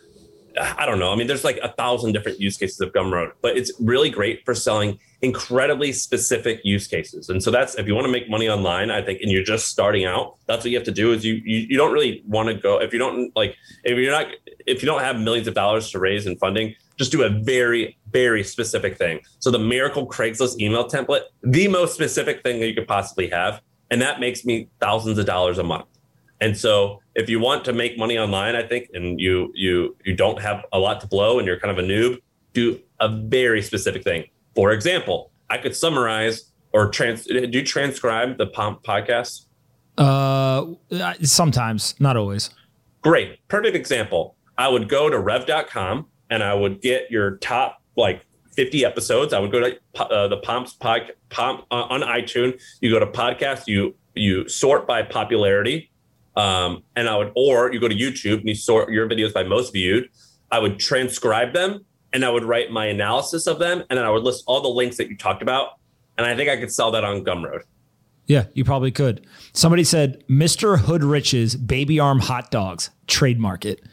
I don't know. I mean, there's like a thousand different use cases of Gumroad, but it's really great for selling incredibly specific use cases. And so that's, if you want to make money online, I think, and you're just starting out, that's what you have to do is you, you, you don't really want to go, if you don't like, if you're not, if you don't have millions of dollars to raise in funding, just do a very, very specific thing. So the Miracle Craigslist email template, the most specific thing that you could possibly have. And that makes me thousands of dollars a month. And so if you want to make money online, I think, and you you you don't have a lot to blow and you're kind of a noob, do a very specific thing. For example, I could summarize or trans do you transcribe the Pomp podcast? Uh, sometimes, not always. Great. Perfect example. I would go to rev dot com and I would get your top like fifty episodes. I would go to uh, the Pomp's pod, Pomp uh, on iTunes. You go to podcast, you you sort by popularity. Um, and I would, or you go to YouTube and you sort your videos by most viewed. I would transcribe them and I would write my analysis of them. And then I would list all the links that you talked about. And I think I could sell that on Gumroad. Yeah, you probably could. Somebody said, Mister Hoodrich's baby arm hot dogs, trademark it.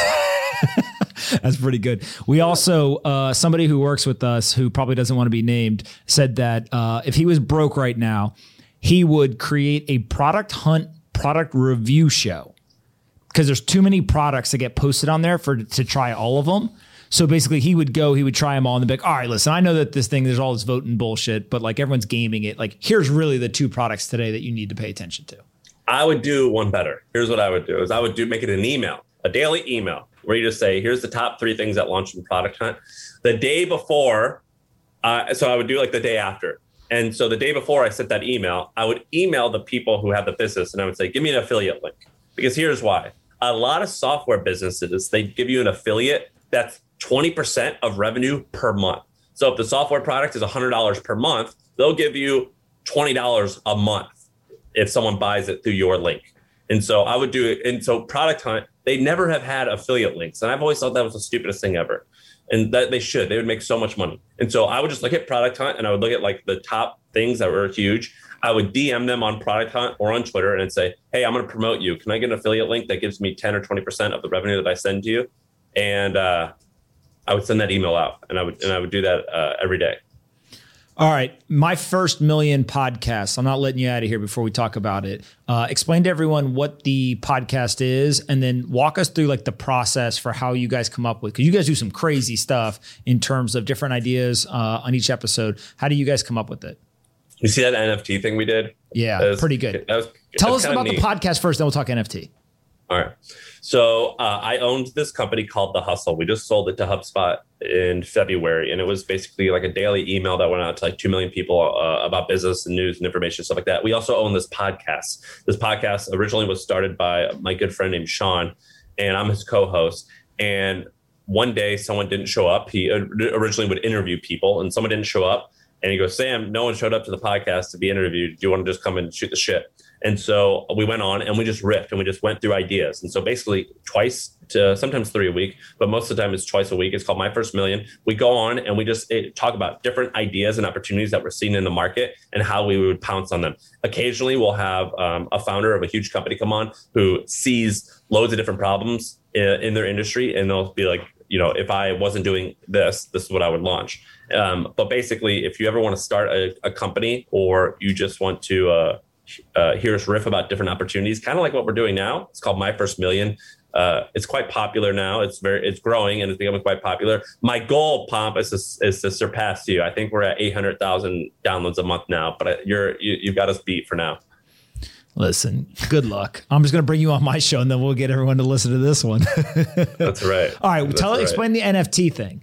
That's pretty good. We also, uh, somebody who works with us who probably doesn't want to be named said that uh, if he was broke right now, he would create a product hunt product review show because there's too many products that get posted on there for to try all of them. So basically he would go, he would try them all and be like, all right, listen, I know that this thing, there's all this voting bullshit, but like everyone's gaming it. Like here's really the two products today that you need to pay attention to. I would do one better. Here's what I would do is I would do, make it an email, a daily email where you just say, here's the top three things that launched in Product Hunt. The day before, uh, so I would do like the day after. And so the day before I sent that email, I would email the people who have the business and I would say, give me an affiliate link. Because here's why. A lot of software businesses, they give you an affiliate that's twenty percent of revenue per month. So if the software product is one hundred dollars per month, they'll give you twenty dollars a month if someone buys it through your link. And so I would do it. And so Product Hunt, they never have had affiliate links. And I've always thought that was the stupidest thing ever. And that they should, they would make so much money. And so I would just look at Product Hunt and I would look at like the top things that were huge. I would D M them on Product Hunt or on Twitter and say, hey, I'm going to promote you. Can I get an affiliate link that gives me ten or twenty percent of the revenue that I send to you? And uh, I would send that email out and I would, and I would do that uh, every day. All right. My first million podcasts. I'm not letting you out of here before we talk about it. Uh, explain to everyone what the podcast is and then walk us through like the process for how you guys come up with, because you guys do some crazy stuff in terms of different ideas uh, on each episode. How do you guys come up with it? You see that N F T thing we did? Yeah, was, pretty good. That was, Tell that us about neat. the podcast first, then we'll talk N F T. All right. So uh, I owned this company called The Hustle. We just sold it to HubSpot in February. And it was basically like a daily email that went out to like two million people uh, about business and news and information, stuff like that. We also own this podcast. This podcast originally was started by my good friend named Sean, and I'm his co-host. And one day someone didn't show up. He originally would interview people and someone didn't show up. And he goes, Sam, no one showed up to the podcast to be interviewed. Do you want to just come and shoot the shit? And so we went on and we just riffed and we just went through ideas. And so basically twice to sometimes three a week, but most of the time it's twice a week. It's called My First Million. We go on and we just it, talk about different ideas and opportunities that we're seeing in the market and how we would pounce on them. Occasionally we'll have um, a founder of a huge company come on who sees loads of different problems in, in their industry. And they'll be like, you know, if I wasn't doing this, this is what I would launch. Um, but basically, if you ever want to start a, a company or you just want to uh, uh, hear us riff about different opportunities, kind of like what we're doing now, it's called My First Million. Uh, it's quite popular now. It's very, it's growing and it's becoming quite popular. My goal, Pomp, is to, is to surpass you. I think we're at eight hundred thousand downloads a month now, but you're, you, you've got us beat for now. Listen, good luck. I'm just going to bring you on my show and then we'll get everyone to listen to this one. That's right. All right. That's tell, right. Explain the N F T thing.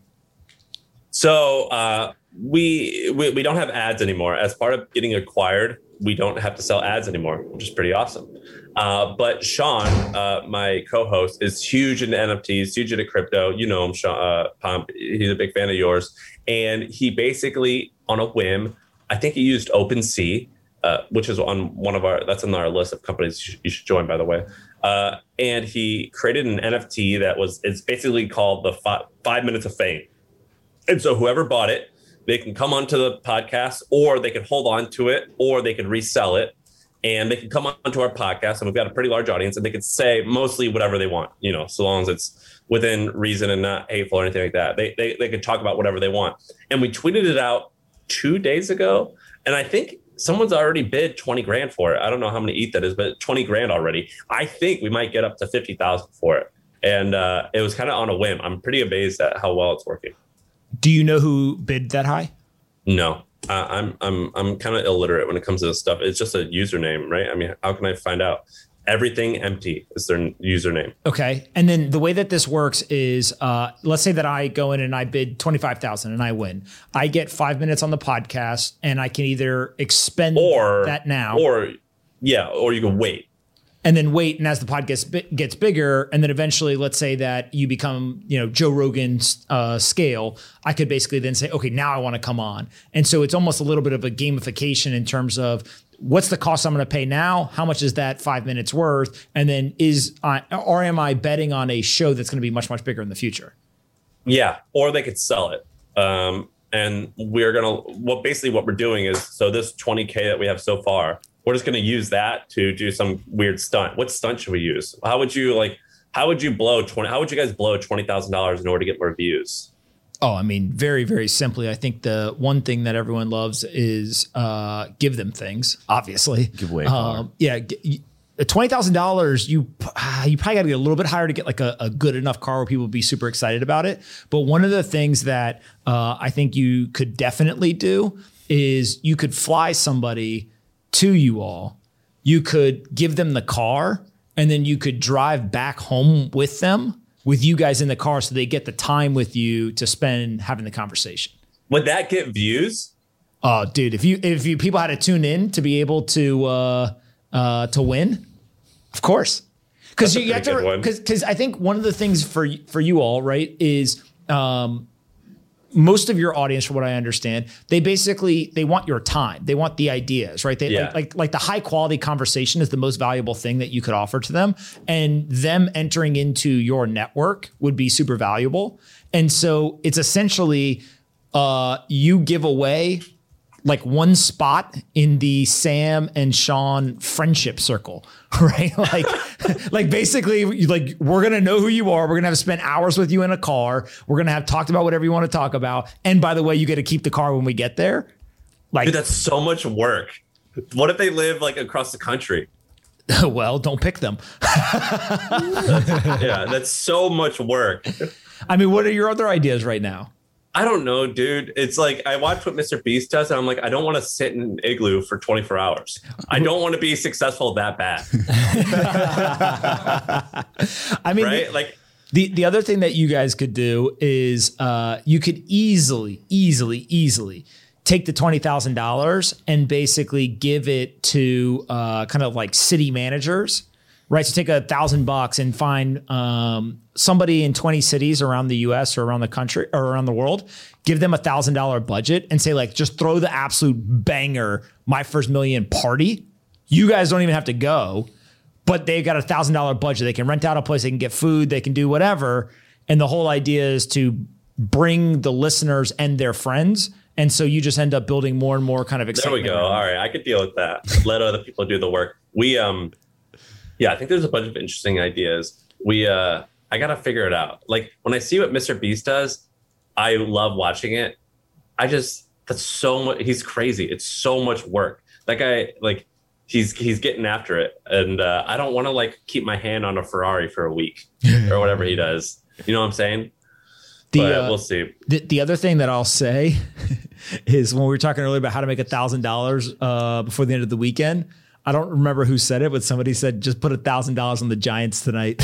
So uh, we, we we don't have ads anymore. As part of getting acquired, we don't have to sell ads anymore, which is pretty awesome. Uh, but Sean, uh, my co-host, is huge into N F Ts, huge into crypto. You know him, Sean uh, Pomp. He's a big fan of yours. And he basically, on a whim, I think he used OpenSea, uh, which is on one of our, that's on our list of companies you should join, by the way. Uh, and he created an N F T that was, it's basically called the five, five Minutes of Fame. And so whoever bought it, they can come onto the podcast or they can hold on to it or they can resell it and they can come onto our podcast. And we've got a pretty large audience and they can say mostly whatever they want, you know, so long as it's within reason and not hateful or anything like that. They, they, they can talk about whatever they want. And we tweeted it out two days ago. And I think someone's already bid twenty grand for it. I don't know how many E T H that is, but twenty grand already. I think we might get up to fifty thousand for it. And uh, it was kind of on a whim. I'm pretty amazed at how well it's working. Do you know who bid that high? No, uh, I'm I'm I'm kind of illiterate when it comes to this stuff. It's just a username, right? I mean, how can I find out? Everything empty is their username. Okay, and then the way that this works is, uh, let's say that I go in and I bid twenty-five thousand and I win. I get five minutes on the podcast, and I can either expend or that now, or yeah, or you can wait. and then wait. And as the pod gets, gets bigger, and then eventually, let's say that you become, you know, Joe Rogan's uh, scale, I could basically then say, okay, now I want to come on. And so it's almost a little bit of a gamification in terms of what's the cost I'm going to pay now? How much is that five minutes worth? And then is, uh, or am I betting on a show that's going to be much, much bigger in the future? Yeah. Or they could sell it. Um, and we're going to, what basically what we're doing is, so this twenty K that we have so far, we're just going to use that to do some weird stunt. What stunt should we use? How would you like, how would you blow twenty, how would you guys blow twenty thousand dollars in order to get more views? Oh, I mean, very, very simply, I think the one thing that everyone loves is uh, give them things, obviously. Give away a car. Um, yeah. G- twenty thousand dollars, you uh, you probably got to get a little bit higher to get like a, a good enough car where people would be super excited about it. But one of the things that uh, I think you could definitely do is you could fly somebody to you all. You could give them the car, and then you could drive back home with them, with you guys in the car, so they get the time with you to spend having the conversation. Would that get views? Oh, dude, if you if you people had to tune in to be able to uh, uh, to win, of course, because you have to. Because because I think one of the things for for you all, right, is um, most of your audience, from what I understand, they basically they want your time, they want the ideas, right? They Yeah. like, like like the high quality conversation is the most valuable thing that you could offer to them, and them entering into your network would be super valuable. And so it's essentially uh, you give away like one spot in the Sam and Sean friendship circle, right? Like, like basically, like we're gonna know who you are. We're gonna have spent hours with you in a car. We're gonna have talked about whatever you want to talk about. And by the way, you get to keep the car when we get there. Like, Dude, that's so much work. What if they live like across the country? well, don't pick them. Yeah, that's so much work. I mean, what are your other ideas right now? I don't know, dude. It's like I watch what Mister Beast does, and I'm like, I don't want to sit in an igloo for twenty-four hours. I don't want to be successful that bad. I mean, right? the, Like the the other thing that you guys could do is uh, you could easily, easily, easily take the twenty thousand dollars and basically give it to uh, kind of like city managers. Right, so take a thousand bucks and find um, somebody in twenty cities around the U S or around the country or around the world. Give them a thousand dollar budget and say, like, just throw the absolute banger, My First Million party. You guys don't even have to go, but they've got a thousand dollar budget. They can rent out a place, they can get food, they can do whatever. And the whole idea is to bring the listeners and their friends. And so you just end up building more and more kind of excitement. there we go. All right, I could deal with that. Let other people do the work. We um. Yeah, I think there's a bunch of interesting ideas. We, uh, I gotta figure it out. Like when I see what Mister Beast does, I love watching it. I just, that's so much. He's crazy. It's so much work. That guy, like, he's he's getting after it, and uh, I don't want to like keep my hand on a Ferrari for a week or whatever he does. You know what I'm saying? The, but uh, we'll see. The, the other thing that I'll say is when we were talking earlier about how to make a thousand dollars uh before the end of the weekend. I don't remember who said it, but somebody said, just put a thousand dollars on the Giants tonight.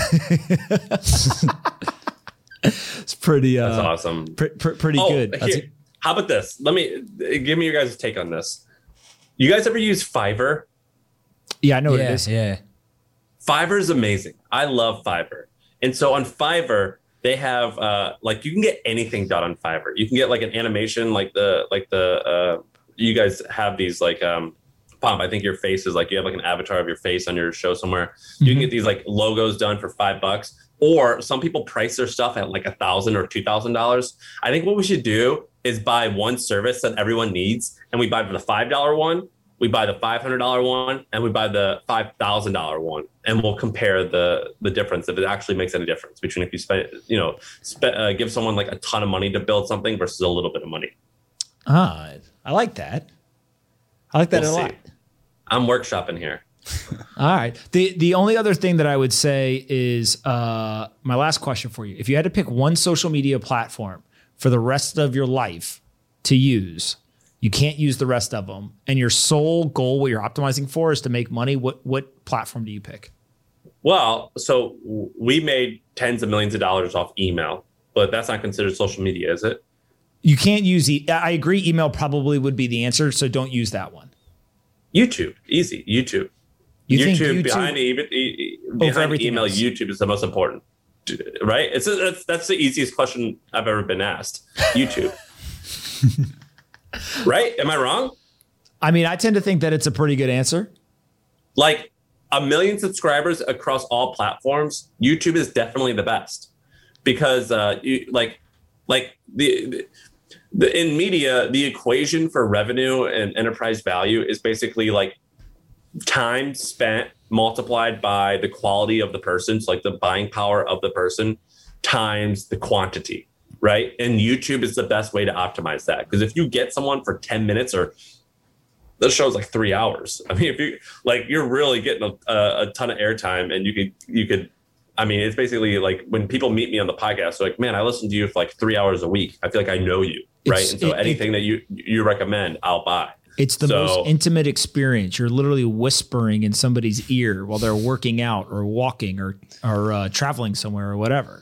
It's pretty, uh, That's awesome. Pr- pr- pretty Oh, good. here, how about this? Let me give me your guys' take on this. You guys ever use Fiverr? Yeah, I know what yeah, it is. yeah. Fiverr is amazing. I love Fiverr. And so on Fiverr, they have uh, like you can get anything done on Fiverr. You can get like an animation, like the like the uh, you guys have these like um, Pomp, I think your face is like you have like an avatar of your face on your show somewhere. Mm-hmm. You can get these like logos done for five bucks, or some people price their stuff at like a thousand or two thousand dollars. I think what we should do is buy one service that everyone needs, and we buy the five dollar one, we buy the five hundred dollar one, and we buy the five thousand dollar one, and we'll compare the the difference if it actually makes any difference between if you spend you know spe- uh, give someone like a ton of money to build something versus a little bit of money. Ah, I like that. I like that We'll a lot. see. I'm workshopping here. All right. The the only other thing that I would say is uh, my last question for you. If you had to pick one social media platform for the rest of your life to use, you can't use the rest of them, and your sole goal, what you're optimizing for, is to make money, what what platform do you pick? Well, so we made tens of millions of dollars off email, but that's not considered social media, is it? You can't use e- I agree. Email probably would be the answer, so don't use that one. YouTube, easy. YouTube. You YouTube, think YouTube behind, behind email, else? YouTube is the most important, right? It's a, that's, that's the easiest question I've ever been asked. YouTube. Right? Am I wrong? I mean, I tend to think that it's a pretty good answer. Like a million subscribers across all platforms, YouTube is definitely the best because uh, you, like, like the, the, the in media, the equation for revenue and enterprise value is basically like time spent multiplied by the quality of the person, so like the buying power of the person times the quantity, right? And YouTube is the best way to optimize that because if you get someone for ten minutes or the show's like three hours. I mean, if you like, you're really getting a, a, a ton of airtime, and you could, you could. I mean, it's basically like when people meet me on the podcast, they're like, "Man, I listen to you for like three hours a week. I feel like I know you, right?" It's, and so it, anything it, that you you recommend, I'll buy. It's the so, most intimate experience. You're literally whispering in somebody's ear while they're working out or walking or or uh, traveling somewhere or whatever.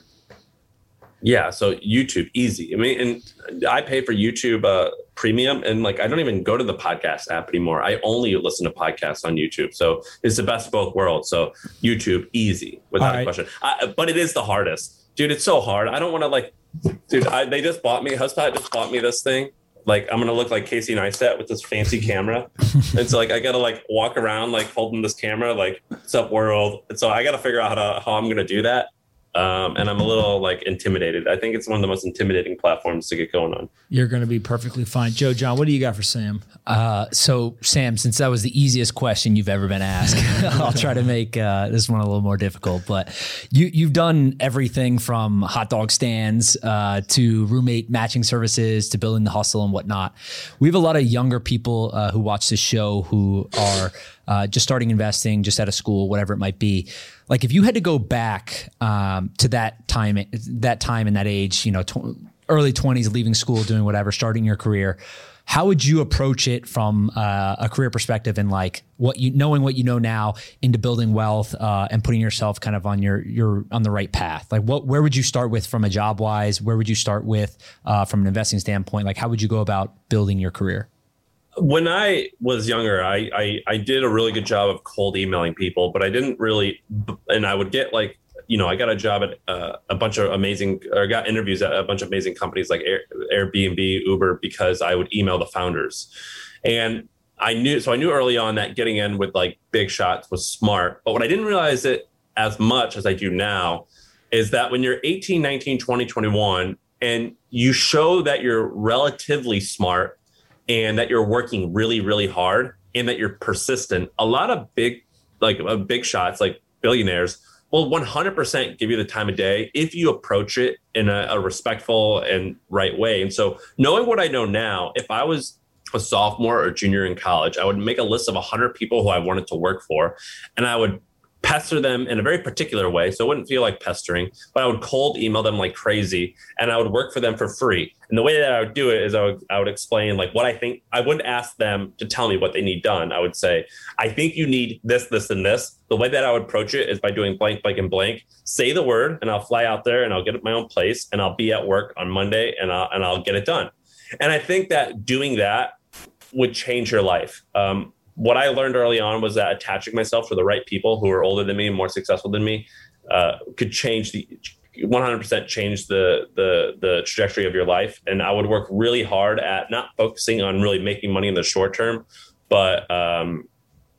Yeah, so YouTube, easy. I mean, and I pay for YouTube uh, Premium, and like I don't even go to the podcast app anymore. I only listen to podcasts on YouTube. So it's the best of both worlds. So YouTube, easy, without right. a question. I, but it is the hardest. Dude, it's so hard. I don't want to like, dude, I, they just bought me, HubSpot just bought me this thing. Like I'm going to look like Casey Neistat with this fancy camera. And so like, I got to like walk around, like holding this camera, like what's up world. And so I got to figure out how to, how I'm going to do that. Um, and I'm a little like intimidated. I think it's one of the most intimidating platforms to get going on. You're going to be perfectly fine. Joe John, what do you got for Sam? Uh, so Sam, since that was the easiest question you've ever been asked, I'll try to make uh, this one a little more difficult. But you, you've done everything from hot dog stands uh, to roommate matching services to building the hustle and whatnot. We have a lot of younger people uh, who watch this show who are uh, just starting investing, just out of school, whatever it might be. Like if you had to go back um, to that time, that time and that age, you know, tw- early twenties, leaving school, doing whatever, starting your career, how would you approach it from uh, a career perspective and like what you knowing what you know now into building wealth uh, and putting yourself kind of on your your on the right path? Like what where would you start with from a job wise? Where would you start with uh, from an investing standpoint? Like how would you go about building your career? When I was younger, I, I, I did a really good job of cold emailing people, but I didn't really, and I would get like, you know, I got a job at uh, a bunch of amazing, or got interviews at a bunch of amazing companies like Air, Airbnb, Uber, because I would email the founders. And I knew, so I knew early on that getting in with like big shots was smart. But what I didn't realize it as much as I do now is that when you're eighteen, nineteen, twenty, twenty-one, and you show that you're relatively smart, and that you're working really, really hard and that you're persistent, a lot of big, like uh, big shots, like billionaires, will one hundred percent give you the time of day if you approach it in a, a respectful and right way. And so knowing what I know now, if I was a sophomore or junior in college, I would make a list of one hundred people who I wanted to work for, and I would pester them in a very particular way. So it wouldn't feel like pestering, but I would cold email them like crazy, and I would work for them for free. And the way that I would do it is I would, I would explain like what I think. I wouldn't ask them to tell me what they need done. I would say, I think you need this, this, and this. The way that I would approach it is by doing blank, blank, and blank. Say the word, and I'll fly out there, and I'll get at my own place, and I'll be at work on Monday, and I'll, and I'll get it done. And I think that doing that would change your life. Um, What I learned early on was that attaching myself to the right people who are older than me and more successful than me uh, could change the one hundred percent change the, the the trajectory of your life. And I would work really hard at not focusing on really making money in the short term, but um,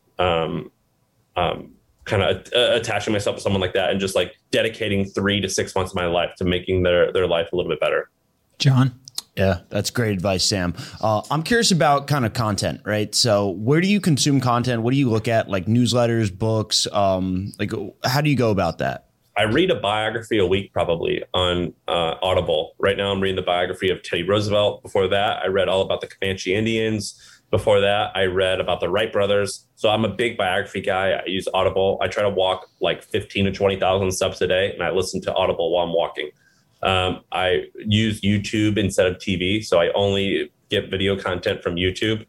um, um, kind of uh, attaching myself to someone like that and just like dedicating three to six months of my life to making their their life a little bit better. John? Yeah, that's great advice, Sam. Uh, I'm curious about kind of content, right? So where do you consume content? What do you look at, like newsletters, books? Um, like, how do you go about that? I read a biography a week probably on uh, Audible. Right now I'm reading the biography of Teddy Roosevelt. Before that, I read all about the Comanche Indians. Before that, I read about the Wright brothers. So I'm a big biography guy. I use Audible. I try to walk like fifteen to twenty thousand steps a day, and I listen to Audible while I'm walking. Um, I use YouTube instead of T V, so I only get video content from YouTube.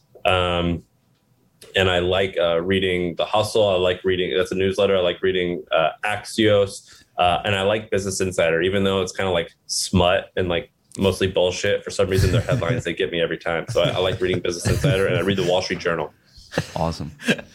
Um, and I like uh, reading The Hustle. I like reading, that's a newsletter. I like reading uh, Axios, uh, and I like Business Insider, even though it's kind of like smut and like mostly bullshit. For some reason, their headlines, they get me every time. So I, I like reading Business Insider, and I read the Wall Street Journal. Awesome.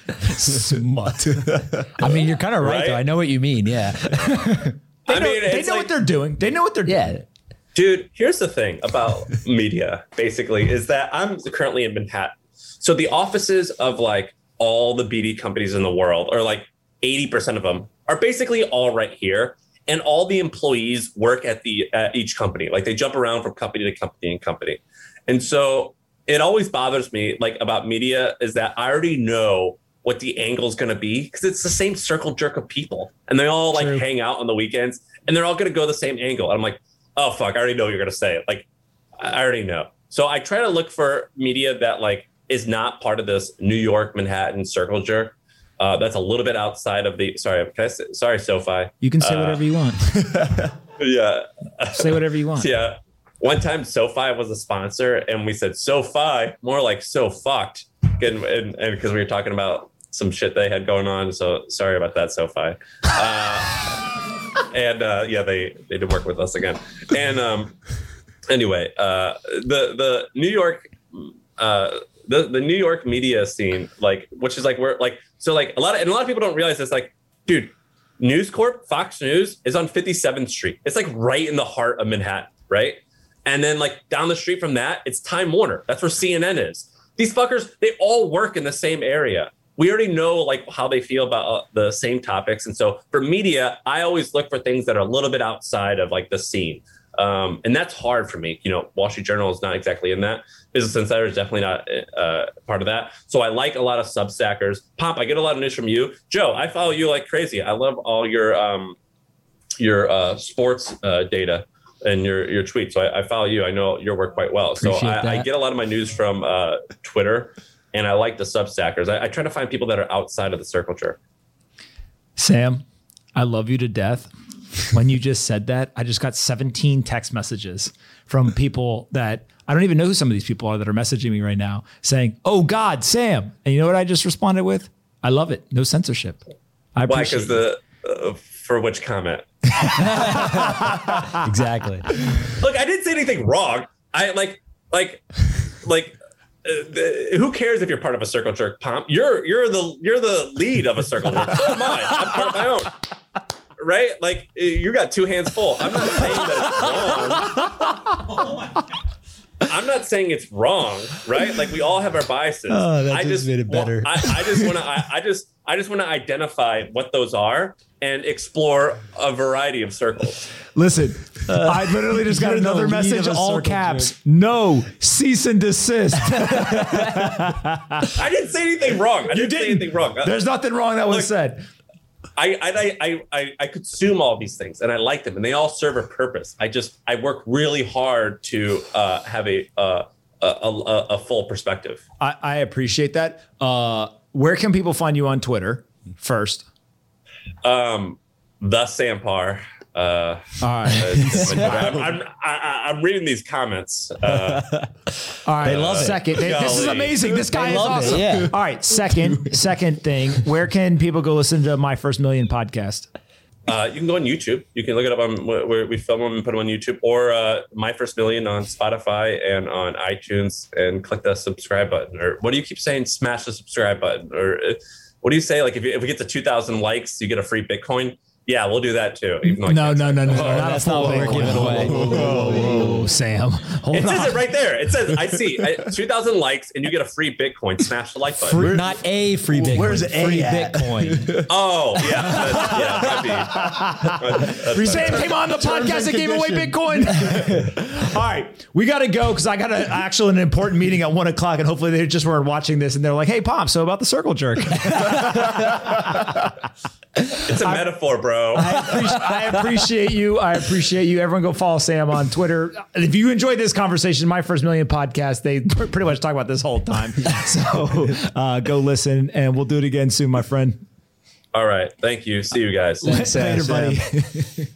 Smut. I mean, you're kind of right, Right? though. I know what you mean. Yeah. They I know, mean, they it's know like- what they're doing. They know what they're doing. Yeah. Dude, here's the thing about media, basically, is that I'm currently in Manhattan. So the offices of like all the B D companies in the world, or like eighty percent of them, are basically all right here. And all the employees work at the at each company. Like they jump around from company to company and company. And so it always bothers me like about media is that I already know what the angle is going to be because it's the same circle jerk of people. And they all like True. hang out on the weekends and they're all going to go the same angle. And I'm like, oh, fuck, I already know what you're going to say. Like, I already know. So I try to look for media that like is not part of this New York, Manhattan circle jerk. Uh, that's a little bit outside of the, sorry, can I say, sorry, SoFi. You can say Uh, whatever you want. Yeah. Say whatever you want. Yeah. One time SoFi was a sponsor and we said SoFi, more like so fucked. And because we were talking about some shit they had going on. So sorry about that, SoFi. Uh, and uh, yeah, they, they did work with us again. And um, anyway, uh, the, the New York, uh, the, the New York media scene, like, which is like, we're like, so like a lot of, and a lot of people don't realize this, like, dude, News Corp, Fox News is on fifty-seventh Street. It's like right in the heart of Manhattan, right? And then like down the street from that, it's Time Warner. That's where C N N is. These fuckers, they all work in the same area. We already know like how they feel about uh, the same topics. And so for media, I always look for things that are a little bit outside of like the scene. Um, and that's hard for me. You know, Wall Street Journal is not exactly in that. Business Insider is definitely not uh, part of that. So I like a lot of Substackers. Pomp, I get a lot of news from you. Joe, I follow you like crazy. I love all your um, your uh, sports uh, data and your your tweets. So I, I follow you. I know your work quite well. So Appreciate I, I that. get a lot of my news from uh, Twitter, and I like the Substackers. I, I try to find people that are outside of the circle jerk. Sam, I love you to death. When you just said that, I just got seventeen text messages from people that I don't even know who some of these people are that are messaging me right now saying, "Oh God, Sam." And you know what I just responded with? I love it. No censorship. I Why? appreciate Because it. the uh, for which comment? Exactly. Look, I didn't say anything wrong. I like, like, like. Uh, the, who cares if you're part of a circle jerk, Pomp? You're you're the you're the lead of a circle jerk. So am I. I'm part of my own. Right? Like you got two hands full. I'm not saying that it's wrong. I'm not saying it's wrong, right? Like we all have our biases. Oh, that I just just made it better. I, I just want to. I, I just. I just want to identify what those are and explore a variety of circles. Listen, I literally just got you're the another lead message, of a all circle caps. jerk. No, cease and desist. I didn't say anything wrong. I didn't, say anything wrong. There's nothing wrong that was Look, said. I, I I I I consume all these things and I like them and they all serve a purpose. I just I work really hard to uh, have a, uh, a a a full perspective. I, I appreciate that. Uh, where can people find you on Twitter first? Um, the Sampar. Uh, All right. I'm, I'm, I, I'm reading these comments. Uh, All right. They love it. Second, they- this is Golly. amazing. This guy is love it, awesome. yeah. All right. Second, second thing. Where can people go listen to My First Million podcast? uh, you can go on YouTube. You can look it up on where we film them and put them on YouTube, or uh, My First Million on Spotify and on iTunes, and click the subscribe button. Or what do you keep saying? Smash the subscribe button. Or uh, what do you say? Like if, you, if we get to two thousand likes, you get a free Bitcoin. Yeah, we'll do that too. Even though I No, can't no, say no, no, that. no. Not That's a not full what we're Bitcoin. giving away. Whoa, whoa, whoa, whoa, Sam. Hold It on. says it right there. It says, I see I, two thousand likes and you get a free Bitcoin. Smash the like button. Free, not a free Bitcoin. Where's A free at? Bitcoin? Oh, yeah. That's, yeah, that'd be. That's Sam better. came on the podcast and gave away Bitcoin. All right, we got to go because I got a, actually an important meeting at one o'clock, and hopefully they just were watching this and they're like, "Hey, Pop, so about the circle jerk." It's a metaphor, bro. I appreciate, I appreciate you. I appreciate you. Everyone go follow Sam on Twitter. If you enjoyed this conversation, My First Million podcast, they pretty much talk about this whole time. So uh, go listen, and we'll do it again soon, my friend. All right. Thank you. See you guys. Thanks, Later, Sam. buddy.